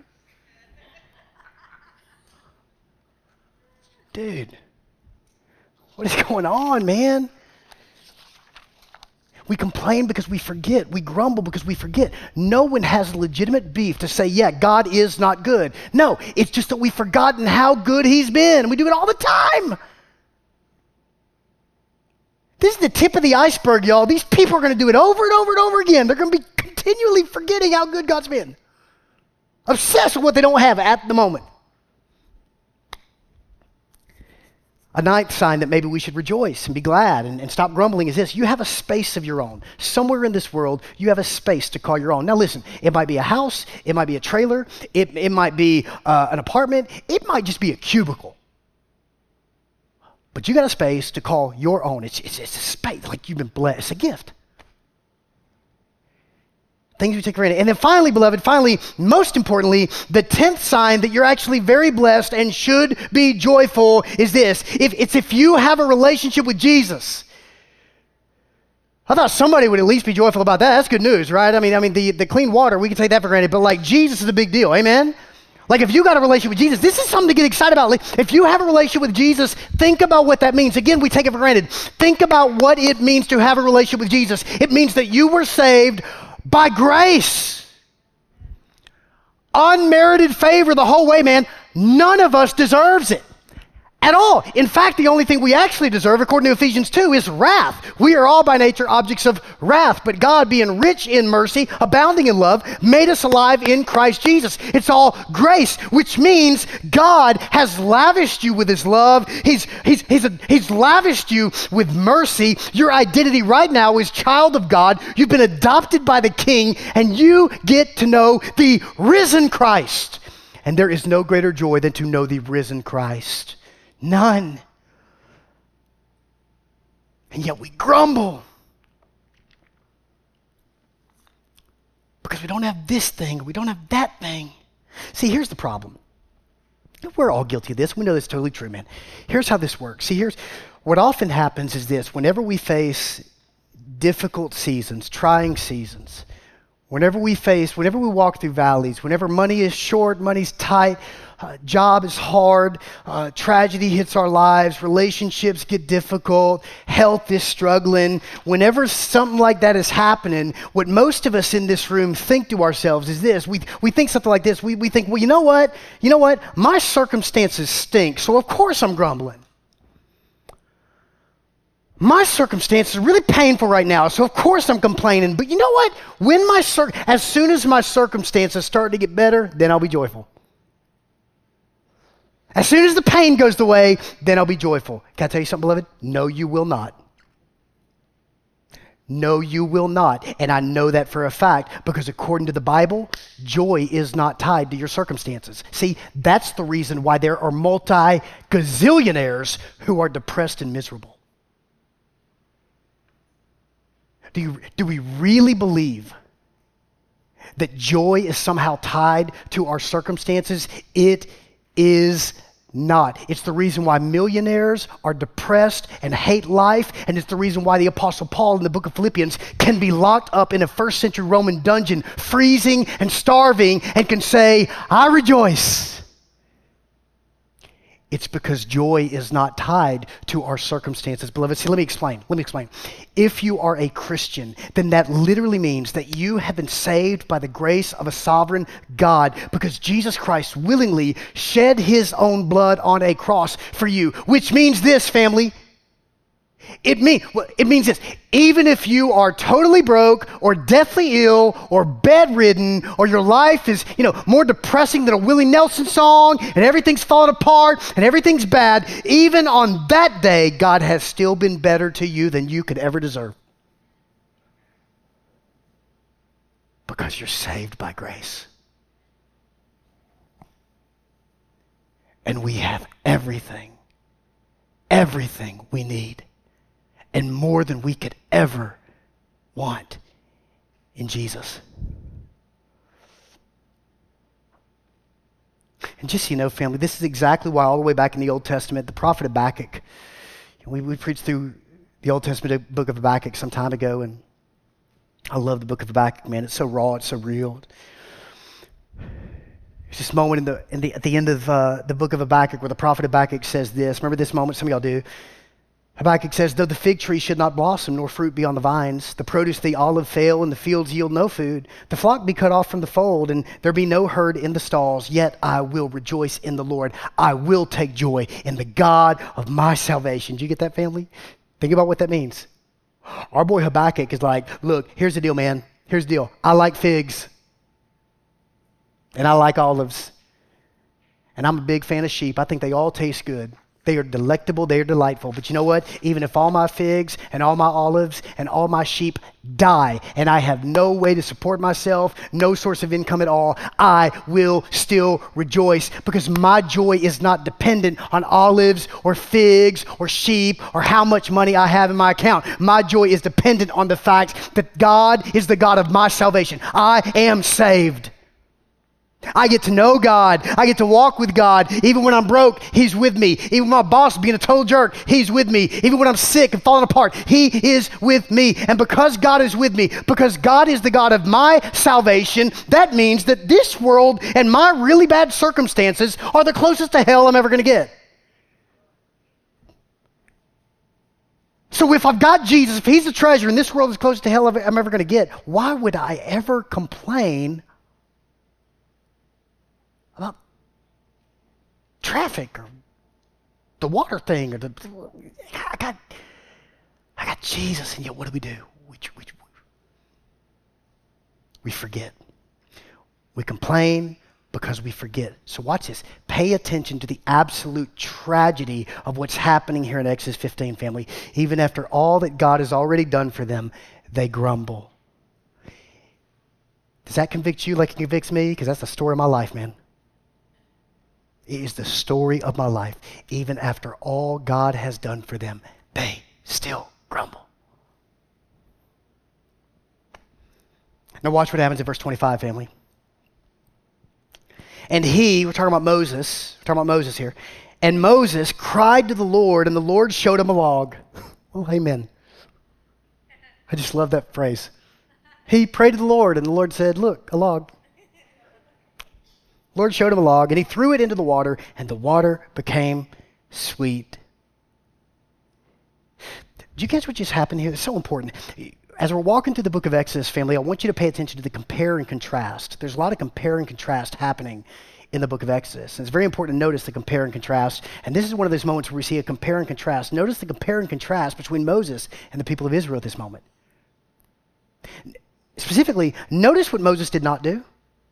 Dude, what is going on, man? We complain because we forget. We grumble because we forget. No one has legitimate beef to say, yeah, God is not good. No, it's just that we've forgotten how good he's been. We do it all the time. This is the tip of the iceberg, y'all. These people are going to do it over and over and over again. They're going to be continually forgetting how good God's been. Obsessed with what they don't have at the moment. A ninth sign that maybe we should rejoice and be glad and stop grumbling is this. You have a space of your own. Somewhere in this world, you have a space to call your own. Now listen, it might be a house, it might be a trailer, it might be an apartment, it might just be a cubicle. But you got a space to call your own. It's a space, like you've been blessed. It's a gift. Things we take for granted. And then finally, beloved, most importantly, the 10th sign that you're actually very blessed and should be joyful is this. If you have a relationship with Jesus. I thought somebody would at least be joyful about that. That's good news, right? I mean, the clean water, we can take that for granted, but like Jesus is a big deal, amen? Like if you got a relationship with Jesus, this is something to get excited about. Like, if you have a relationship with Jesus, think about what that means. Again, we take it for granted. Think about what it means to have a relationship with Jesus. It means that you were saved by grace. Unmerited favor the whole way, man. None of us deserves it at all. In fact, the only thing we actually deserve, according to Ephesians 2, is wrath. We are all by nature objects of wrath, but God, being rich in mercy, abounding in love, made us alive in Christ Jesus. It's all grace, which means God has lavished you with his love. He's lavished you with mercy. Your identity right now is child of God. You've been adopted by the King, and you get to know the risen Christ. And there is no greater joy than to know the risen Christ. None. And yet we grumble because we don't have this thing, we don't have that thing. See, here's the problem. We're all guilty of this. We know this is totally true, man. Here's how this works. See, here's what often happens is this. Whenever we face difficult seasons, trying seasons, whenever we walk through valleys, whenever money is short, money's tight, job is hard, tragedy hits our lives, relationships get difficult, health is struggling. Whenever something like that is happening, what most of us in this room think to ourselves is this. We think something like this. We think, well, you know what? My circumstances stink, so of course I'm grumbling. My circumstances are really painful right now, so of course I'm complaining. But you know what? As soon as my circumstances start to get better, then I'll be joyful. As soon as the pain goes away, then I'll be joyful. Can I tell you something, beloved? No, you will not. No, you will not. And I know that for a fact because according to the Bible, joy is not tied to your circumstances. See, that's the reason why there are multi-gazillionaires who are depressed and miserable. Do we really believe that joy is somehow tied to our circumstances? It is not. It's the reason why millionaires are depressed and hate life, and it's the reason why the Apostle Paul in the book of Philippians can be locked up in a first century Roman dungeon, freezing and starving, and can say, I rejoice. It's because joy is not tied to our circumstances. Beloved, see, let me explain. If you are a Christian, then that literally means that you have been saved by the grace of a sovereign God because Jesus Christ willingly shed his own blood on a cross for you, which means this, family. It means this. Even if you are totally broke or deathly ill or bedridden or your life is, more depressing than a Willie Nelson song and everything's falling apart and everything's bad, even on that day, God has still been better to you than you could ever deserve. Because you're saved by grace. And we have everything we need. And more than we could ever want in Jesus. And just so you know, family, this is exactly why all the way back in the Old Testament, the prophet Habakkuk, we preached through the Old Testament book of Habakkuk some time ago, and I love the book of Habakkuk, man. It's so raw, it's so real. There's this moment at the end of the book of Habakkuk where the prophet Habakkuk says this. Remember this moment? Some of y'all do. Habakkuk says, though the fig tree should not blossom, nor fruit be on the vines, the produce of the olive fail, and the fields yield no food, the flock be cut off from the fold, and there be no herd in the stalls, yet I will rejoice in the Lord. I will take joy in the God of my salvation. Do you get that, family? Think about what that means. Our boy Habakkuk is like, look, here's the deal, man. Here's the deal. I like figs, and I like olives, and I'm a big fan of sheep. I think they all taste good. They are delectable, they are delightful. But you know what? Even if all my figs and all my olives and all my sheep die and I have no way to support myself, no source of income at all, I will still rejoice because my joy is not dependent on olives or figs or sheep or how much money I have in my account. My joy is dependent on the fact that God is the God of my salvation. I am saved. I get to know God. I get to walk with God. Even when I'm broke, He's with me. Even when my boss is being a total jerk, He's with me. Even when I'm sick and falling apart, He is with me. And because God is with me, because God is the God of my salvation, that means that this world and my really bad circumstances are the closest to hell I'm ever going to get. So if I've got Jesus, if He's the treasure and this world is closest to hell I'm ever going to get, why would I ever complain about traffic or the water thing or I got Jesus, and yet what do? We forget. We complain because we forget. So watch this. Pay attention to the absolute tragedy of what's happening here in Exodus 15, family. Even after all that God has already done for them, they grumble. Does that convict you like it convicts me? Because that's the story of my life, man. It is the story of my life. Even after all God has done for them, they still grumble. Now watch what happens in verse 25, family. And we're talking about Moses here, and Moses cried to the Lord, and the Lord showed him a log. Oh, amen. I just love that phrase. He prayed to the Lord, and the Lord said, look, a log. Lord showed him a log, and he threw it into the water, and the water became sweet. Do you catch what just happened here? It's so important. As we're walking through the book of Exodus, family, I want you to pay attention to the compare and contrast. There's a lot of compare and contrast happening in the book of Exodus. And it's very important to notice the compare and contrast. And this is one of those moments where we see a compare and contrast. Notice the compare and contrast between Moses and the people of Israel at this moment. Specifically, notice what Moses did not do.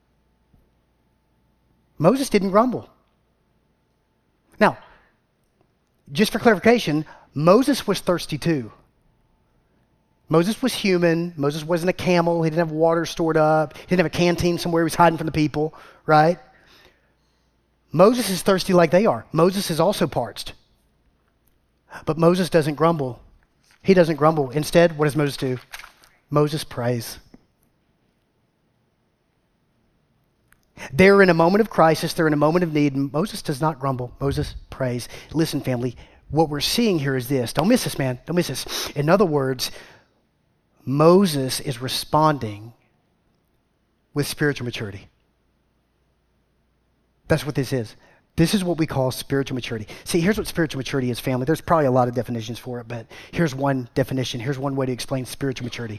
Moses didn't grumble. Now, just for clarification, Moses was thirsty too. Moses was human. Moses wasn't a camel. He didn't have water stored up. He didn't have a canteen somewhere he was hiding from the people, right? Moses is thirsty like they are. Moses is also parched. But Moses doesn't grumble. He doesn't grumble. Instead, what does Moses do? Moses prays. They're in a moment of crisis. They're in a moment of need. Moses does not grumble. Moses prays. Listen, family, what we're seeing here is this. Don't miss this, man. Don't miss this. In other words, Moses is responding with spiritual maturity. That's what this is. This is what we call spiritual maturity. See, here's what spiritual maturity is, family. There's probably a lot of definitions for it, but here's one definition. Here's one way to explain spiritual maturity.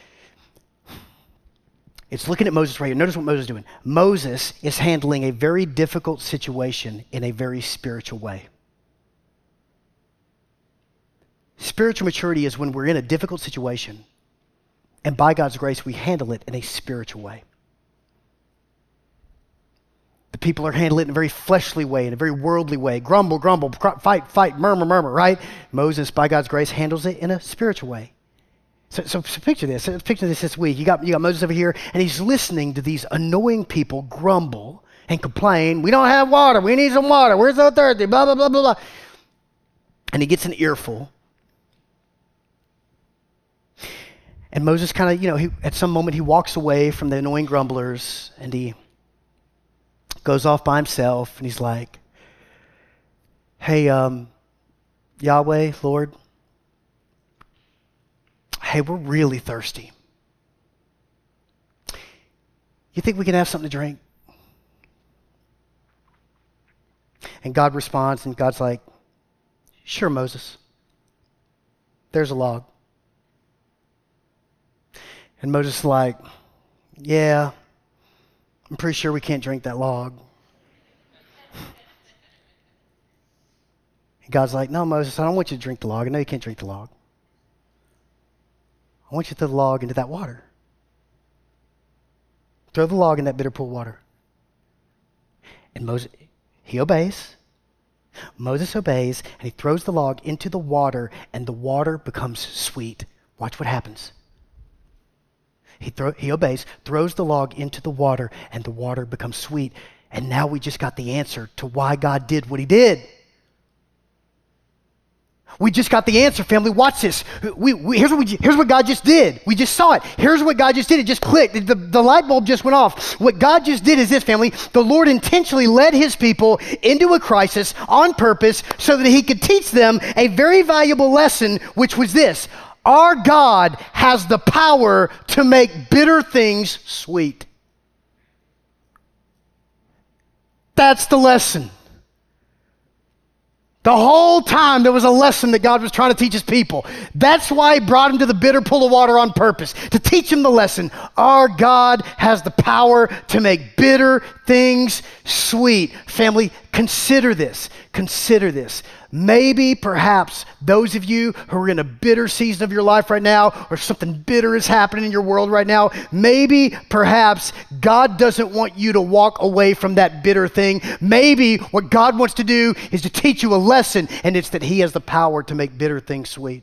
It's looking at Moses right here. Notice what Moses is doing. Moses is handling a very difficult situation in a very spiritual way. Spiritual maturity is when we're in a difficult situation, and by God's grace, we handle it in a spiritual way. The people are handling it in a very fleshly way, in a very worldly way. Grumble, grumble, fight, murmur, right? Moses, by God's grace, handles it in a spiritual way. So picture this. Picture this week. You got Moses over here, and he's listening to these annoying people grumble and complain. We don't have water. We need some water. We're so thirsty. Blah, blah, blah, blah, blah. And he gets an earful. And Moses kind of, at some moment he walks away from the annoying grumblers, and he goes off by himself, and he's like, hey, Yahweh, Lord, hey, we're really thirsty. You think we can have something to drink? And God responds, and God's like, sure, Moses. There's a log. And Moses is like, yeah, I'm pretty sure we can't drink that log. And God's like, no, Moses, I don't want you to drink the log. I know you can't drink the log. I want you to throw the log into that water. Throw the log in that bitter pool of water. And Moses, he obeys. Moses obeys, and he throws the log into the water, and the water becomes sweet. Watch what happens. He obeys, throws the log into the water, and the water becomes sweet. And now we just got the answer to why God did what he did. We just got the answer, family. Watch this. Here's what God just did. We just saw it. Here's what God just did. It just clicked. The light bulb just went off. What God just did is this, family. The Lord intentionally led his people into a crisis on purpose so that he could teach them a very valuable lesson, which was this. Our God has the power to make bitter things sweet. That's the lesson. The whole time there was a lesson that God was trying to teach his people. That's why he brought him to the bitter pool of water on purpose, to teach him the lesson. Our God has the power to make bitter things sweet. Family, consider this. Consider this. Maybe, perhaps, those of you who are in a bitter season of your life right now, or something bitter is happening in your world right now, maybe, perhaps, God doesn't want you to walk away from that bitter thing. Maybe what God wants to do is to teach you a lesson, and it's that he has the power to make bitter things sweet.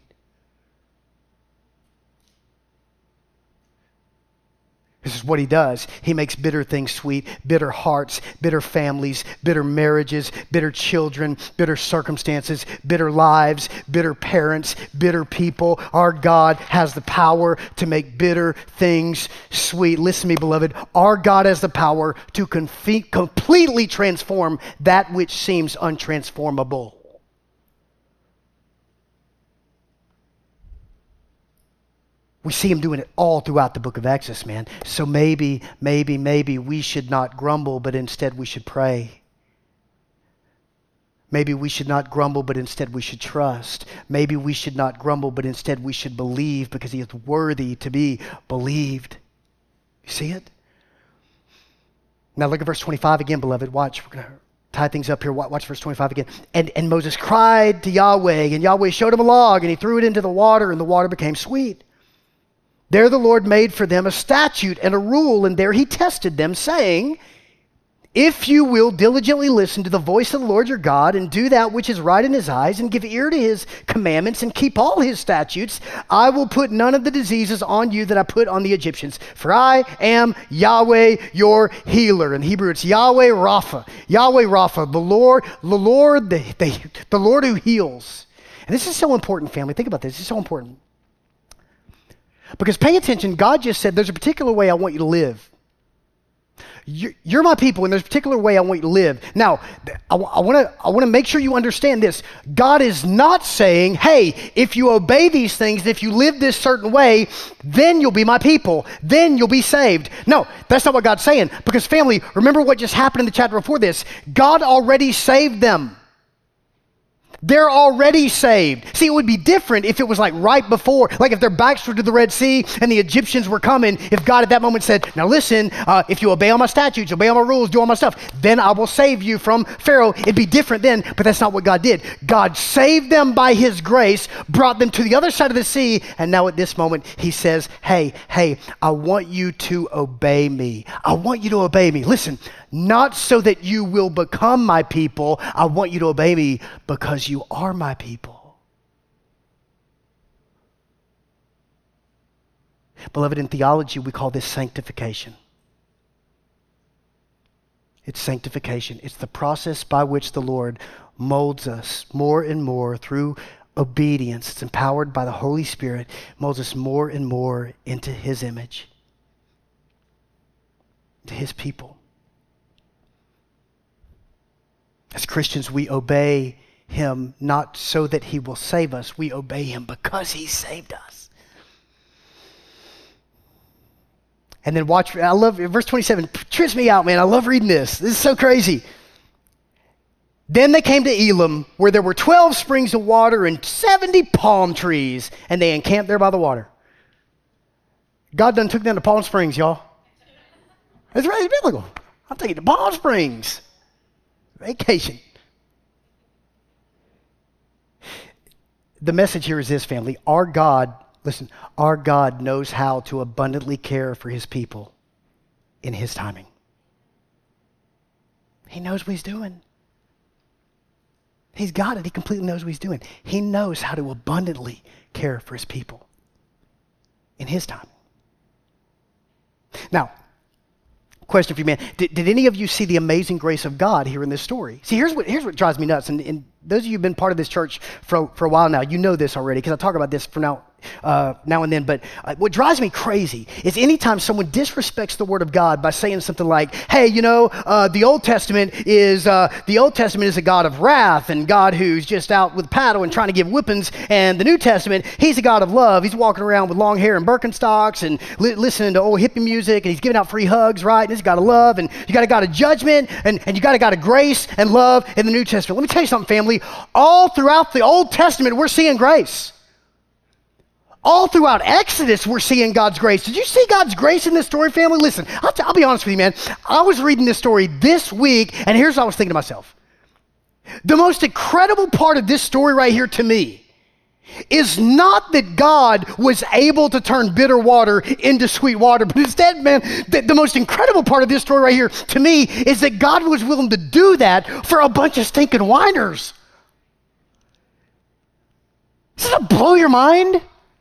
This is what he does. He makes bitter things sweet, bitter hearts, bitter families, bitter marriages, bitter children, bitter circumstances, bitter lives, bitter parents, bitter people. Our God has the power to make bitter things sweet. Listen to me, beloved. Our God has the power to completely transform that which seems untransformable. We see him doing it all throughout the book of Exodus, man. So maybe we should not grumble, but instead we should pray. Maybe we should not grumble, but instead we should trust. Maybe we should not grumble, but instead we should believe because he is worthy to be believed. You see it? Now look at verse 25 again, beloved. Watch. We're going to tie things up here. Watch verse 25 again. And Moses cried to Yahweh, and Yahweh showed him a log, and he threw it into the water, and the water became sweet. There the Lord made for them a statute and a rule, and there he tested them, saying, if you will diligently listen to the voice of the Lord your God and do that which is right in his eyes and give ear to his commandments and keep all his statutes, I will put none of the diseases on you that I put on the Egyptians. For I am Yahweh your healer. In Hebrew it's Yahweh Rapha. Yahweh Rapha, the Lord who heals. And this is so important, family. Think about this. This is so important. Because pay attention, God just said there's a particular way I want you to live. You're my people, and there's a particular way I want you to live. Now, I want to make sure you understand this. God is not saying, hey, if you obey these things, if you live this certain way, then you'll be my people. Then you'll be saved. No, that's not what God's saying. Because family, remember what just happened in the chapter before this. God already saved them. They're already saved. See, it would be different if it was like right before, like if their backs were to the Red Sea and the Egyptians were coming, if God at that moment said, now listen, if you obey all my statutes, obey all my rules, do all my stuff, then I will save you from Pharaoh. It'd be different then, but that's not what God did. God saved them by his grace, brought them to the other side of the sea, and now at this moment he says, hey, I want you to obey me. I want you to obey me. Listen, not so that you will become my people. I want you to obey me because you are my people. Beloved, in theology, we call this sanctification. It's sanctification. It's the process by which the Lord molds us more and more through obedience. It's empowered by the Holy Spirit, molds us more and more into his image, to his people. As Christians, we obey him not so that he will save us. We obey him because he saved us. And then watch, I love verse 27, trips me out, man. I love reading this. This is so crazy. Then they came to Elim, where there were 12 springs of water and 70 palm trees, and they encamped there by the water. God done took them to Palm Springs, y'all. It's really biblical. I'm taking to Palm Springs. Vacation. The message here is this, family. Our God, listen, our God knows how to abundantly care for his people in his timing. He knows what he's doing. He's got it. He completely knows what he's doing. He knows how to abundantly care for his people in his time. Now, question for you, man. Did any of you see the amazing grace of God here in this story? See, here's what drives me nuts. And those of you who've been part of this church for a while now, you know this already because I talk about this for now and then. But what drives me crazy is anytime someone disrespects the Word of God by saying something like, "Hey, the Old Testament is a God of wrath and God who's just out with a paddle and trying to give whippings, and the New Testament, He's a God of love. He's walking around with long hair and Birkenstocks and listening to old hippie music, and He's giving out free hugs, right? And He's a God of love, and you got a God of judgment, and you got a God of grace and love in the New Testament." Let me tell you something, family. All throughout the Old Testament, we're seeing grace. All throughout Exodus, we're seeing God's grace. Did you see God's grace in this story, family? Listen, I'll be honest with you, man. I was reading this story this week, and here's what I was thinking to myself. The most incredible part of this story right here to me is not that God was able to turn bitter water into sweet water, but instead, man, the most incredible part of this story right here to me is that God was willing to do that for a bunch of stinking whiners. Does that blow your mind?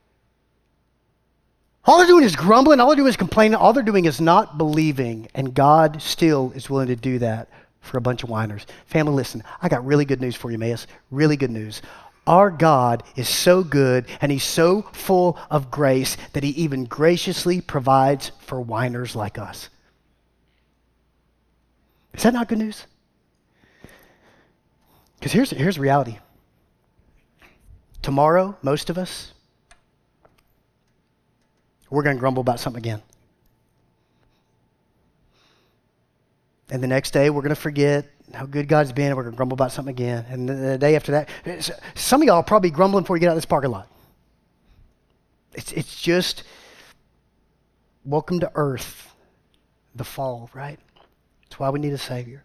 All they're doing is grumbling. All they're doing is complaining. All they're doing is not believing. And God still is willing to do that for a bunch of whiners. Family, listen, I got really good news for you, Emmaus. Really good news. Our God is so good and He's so full of grace that He even graciously provides for whiners like us. Is that not good news? Because here's reality. Tomorrow, most of us, we're going to grumble about something again. And the next day, we're going to forget how good God's been, and we're going to grumble about something again. And the day after that, some of y'all are probably grumbling before you get out of this parking lot. It's just welcome to earth, the fall, right? That's why we need a Savior.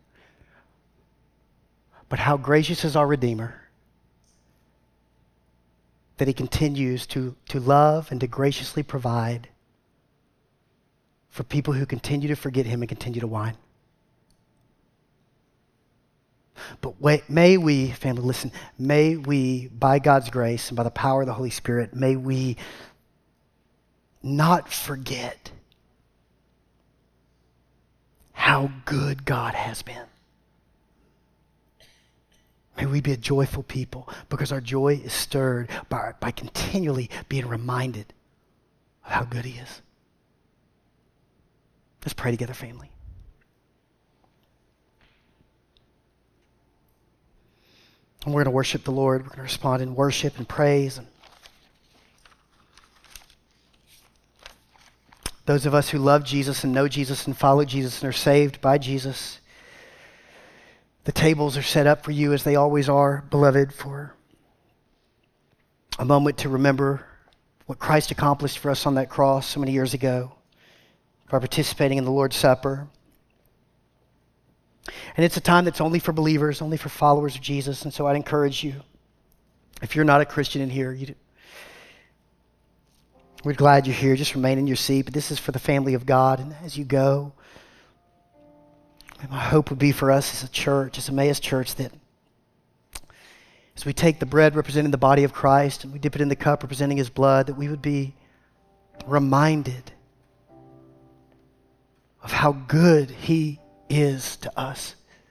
But how gracious is our Redeemer that He continues to love and to graciously provide for people who continue to forget Him and continue to whine. But may we, family, listen, may we, by God's grace and by the power of the Holy Spirit, may we not forget how good God has been. May we be a joyful people because our joy is stirred by continually being reminded of how good He is. Let's pray together, family. And we're going to worship the Lord. We're going to respond in worship and praise. And those of us who love Jesus and know Jesus and follow Jesus and are saved by Jesus, the tables are set up for you as they always are, beloved, for a moment to remember what Christ accomplished for us on that cross so many years ago by participating in the Lord's Supper. And it's a time that's only for believers, only for followers of Jesus. And so I'd encourage you, if you're not a Christian in here, we're glad you're here. Just remain in your seat. But this is for the family of God. And as you go, my hope would be for us as a church, as Emmaus Church, that as we take the bread representing the body of Christ and we dip it in the cup representing His blood, that we would be reminded of how good He is to us.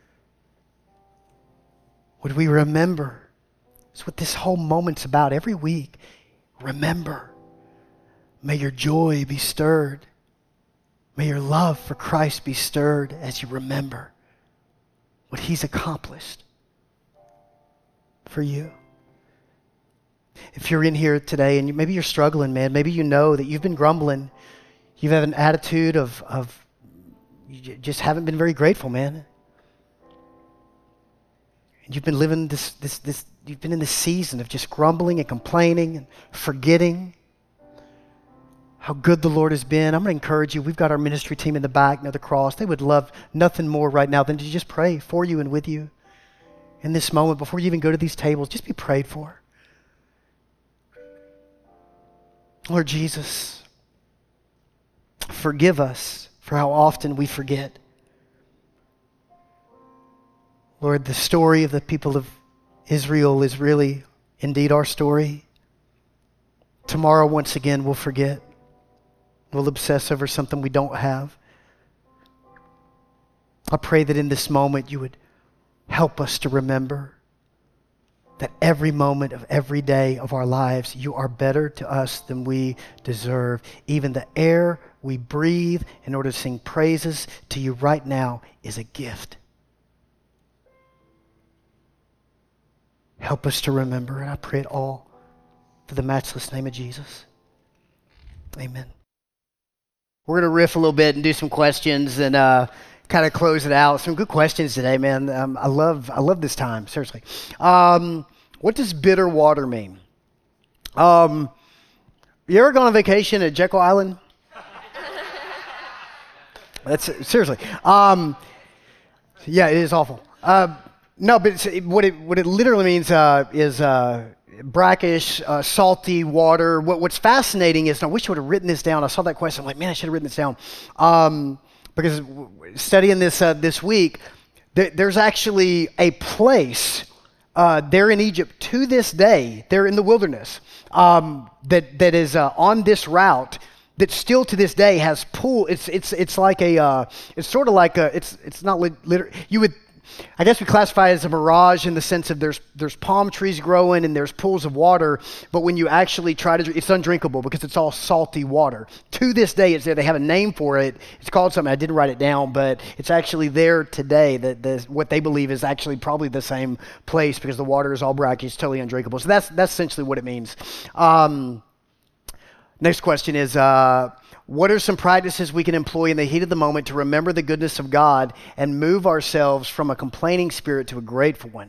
Would we remember? That's what this whole moment's about every week. Remember. May your joy be stirred. May your love for Christ be stirred as you remember what He's accomplished for you. If you're in here today and maybe you're struggling, man, maybe you know that you've been grumbling. You have an attitude of you just haven't been very grateful, man. And you've been living you've been in this season of just grumbling and complaining and forgetting how good the Lord has been. I'm going to encourage you. We've got our ministry team in the back near the cross. They would love nothing more right now than to just pray for you and with you in this moment before you even go to these tables. Just be prayed for. Lord Jesus, forgive us for how often we forget. Lord, the story of the people of Israel is really indeed our story. Tomorrow, once again, we'll forget. We'll obsess over something we don't have. I pray that in this moment you would help us to remember that every moment of every day of our lives, you are better to us than we deserve. Even the air we breathe in order to sing praises to you right now is a gift. Help us to remember, and I pray it all for the matchless name of Jesus. Amen. We're going to riff a little bit and do some questions and kind of close it out. Some good questions today, man. I love this time, seriously. What does bitter water mean? You ever gone on vacation at Jekyll Island? That's seriously. Yeah, it is awful. No, but what it literally means is brackish, salty water. What's fascinating is, and I wish I would have written this down. I saw that question. I'm like, man, I should have written this down. Because studying this this week, there's actually a place there in Egypt to this day, they're in the wilderness, that is on this route that still to this day has pool. It's like a it's sort of like a it's not literally you would. I guess we classify it as a mirage in the sense of there's palm trees growing and there's pools of water, but when you actually try to drink, it's undrinkable because it's all salty water. To this day, it's there. They have a name for it. It's called something. I didn't write it down, but it's actually there today. What they believe is actually probably the same place because the water is all brackish, totally undrinkable. So that's essentially what it means. Next question is, what are some practices we can employ in the heat of the moment to remember the goodness of God and move ourselves from a complaining spirit to a grateful one?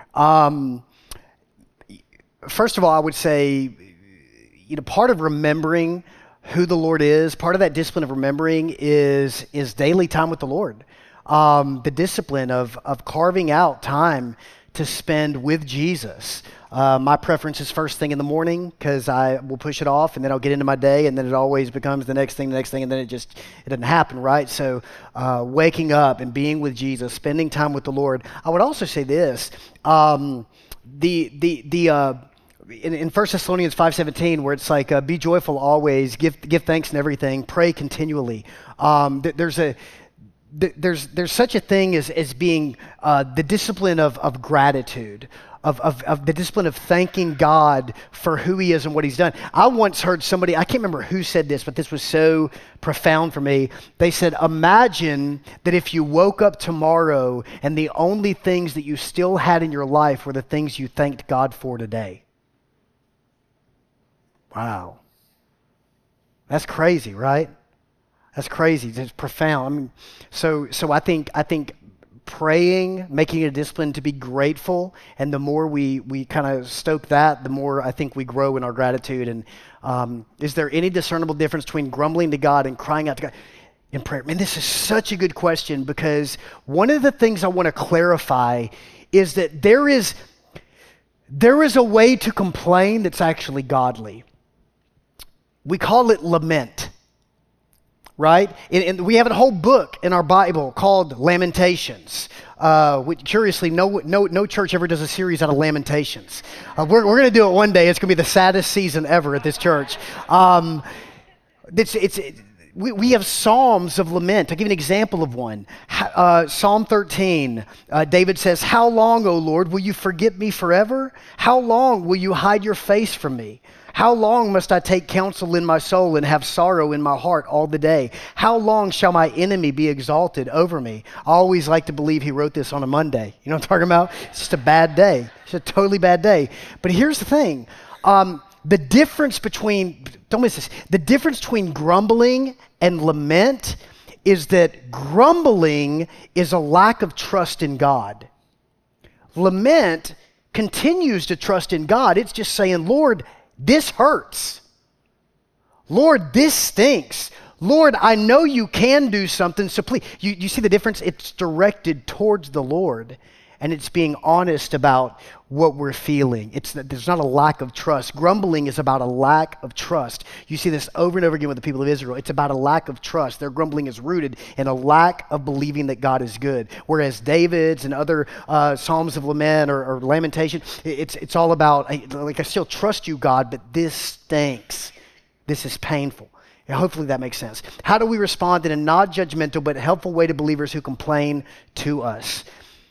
First of all, I would say, part of remembering who the Lord is, part of that discipline of remembering is daily time with the Lord. The discipline of carving out time to spend with Jesus. My preference is first thing in the morning because I will push it off and then I'll get into my day and then it always becomes the next thing and then it doesn't happen, right? So waking up and being with Jesus, spending time with the Lord. I would also say this, in 1 Thessalonians 5:17, where it's like, be joyful always, give thanks in everything, pray continually. There's such a thing as being the discipline of gratitude, of the discipline of thanking God for who he is and what he's done. I once heard somebody, I can't remember who said this, but this was so profound for me. They said, imagine that if you woke up tomorrow and the only things that you still had in your life were the things you thanked God for today. Wow. That's crazy, right? That's crazy. It's profound. I mean, so I think praying, making it a discipline to be grateful, and the more we kind of stoke that, the more I think we grow in our gratitude. And is there any discernible difference between grumbling to God and crying out to God in prayer? Man, this is such a good question, because one of the things I want to clarify is that there is a way to complain that's actually godly. We call it lament. Right? And we have a whole book in our Bible called Lamentations. Which, curiously, no church ever does a series out of Lamentations. We're going to do it one day. It's going to be the saddest season ever at this church. We have Psalms of lament. I'll give you an example of one. Psalm 13, David says, "How long, O Lord, will you forget me forever? How long will you hide your face from me? How long must I take counsel in my soul and have sorrow in my heart all the day? How long shall my enemy be exalted over me?" I always like to believe he wrote this on a Monday. You know what I'm talking about? It's just a bad day. It's a totally bad day. But here's the thing. The difference between, don't miss this, the difference between grumbling and lament is that grumbling is a lack of trust in God. Lament continues to trust in God. It's just saying, Lord, this hurts. Lord, this stinks. Lord, I know you can do something, so please. You see the difference? It's directed towards the Lord. and it's being honest about what we're feeling. There's not a lack of trust. Grumbling is about a lack of trust. You see this over and over again with the people of Israel. It's about a lack of trust. Their grumbling is rooted in a lack of believing that God is good. Whereas David's and other Psalms of Lament or Lamentation, it's all about, like, I still trust you, God, but this stinks. This is painful. And hopefully that makes sense. How do we respond in a not judgmental but helpful way to believers who complain to us?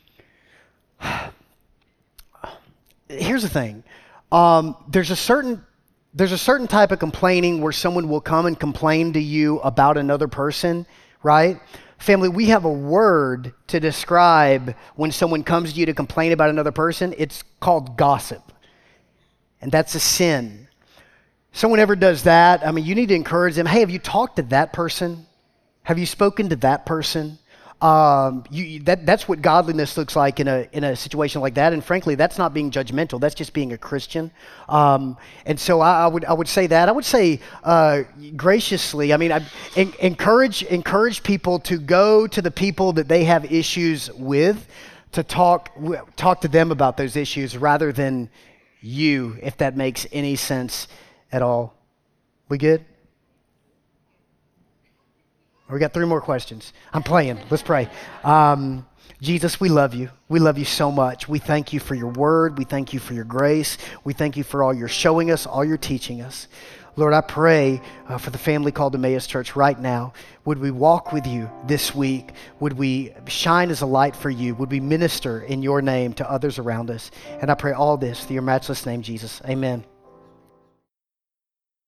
Here's the thing. There's a certain type of complaining where someone will come and complain to you about another person, right? Family, we have a word to describe when someone comes to you to complain about another person. It's called gossip. And that's a sin. Someone ever does that, I mean, you need to encourage them. Hey, have you talked to that person? Have you spoken to that person? That's what godliness looks like in a situation like that. And frankly, that's not being judgmental. That's just being a Christian. And so I would say that. I would say graciously. I mean, encourage people to go to the people that they have issues with, to talk to them about those issues rather than you, if that makes any sense at all. We good? We got 3 more questions. I'm playing. Let's pray. Jesus, we love you. We love you so much. We thank you for your word. We thank you for your grace. We thank you for all you're showing us, all you're teaching us. Lord, I pray for the family called Emmaus Church right now. Would we walk with you this week? Would we shine as a light for you? Would we minister in your name to others around us? And I pray all this through your matchless name, Jesus. Amen.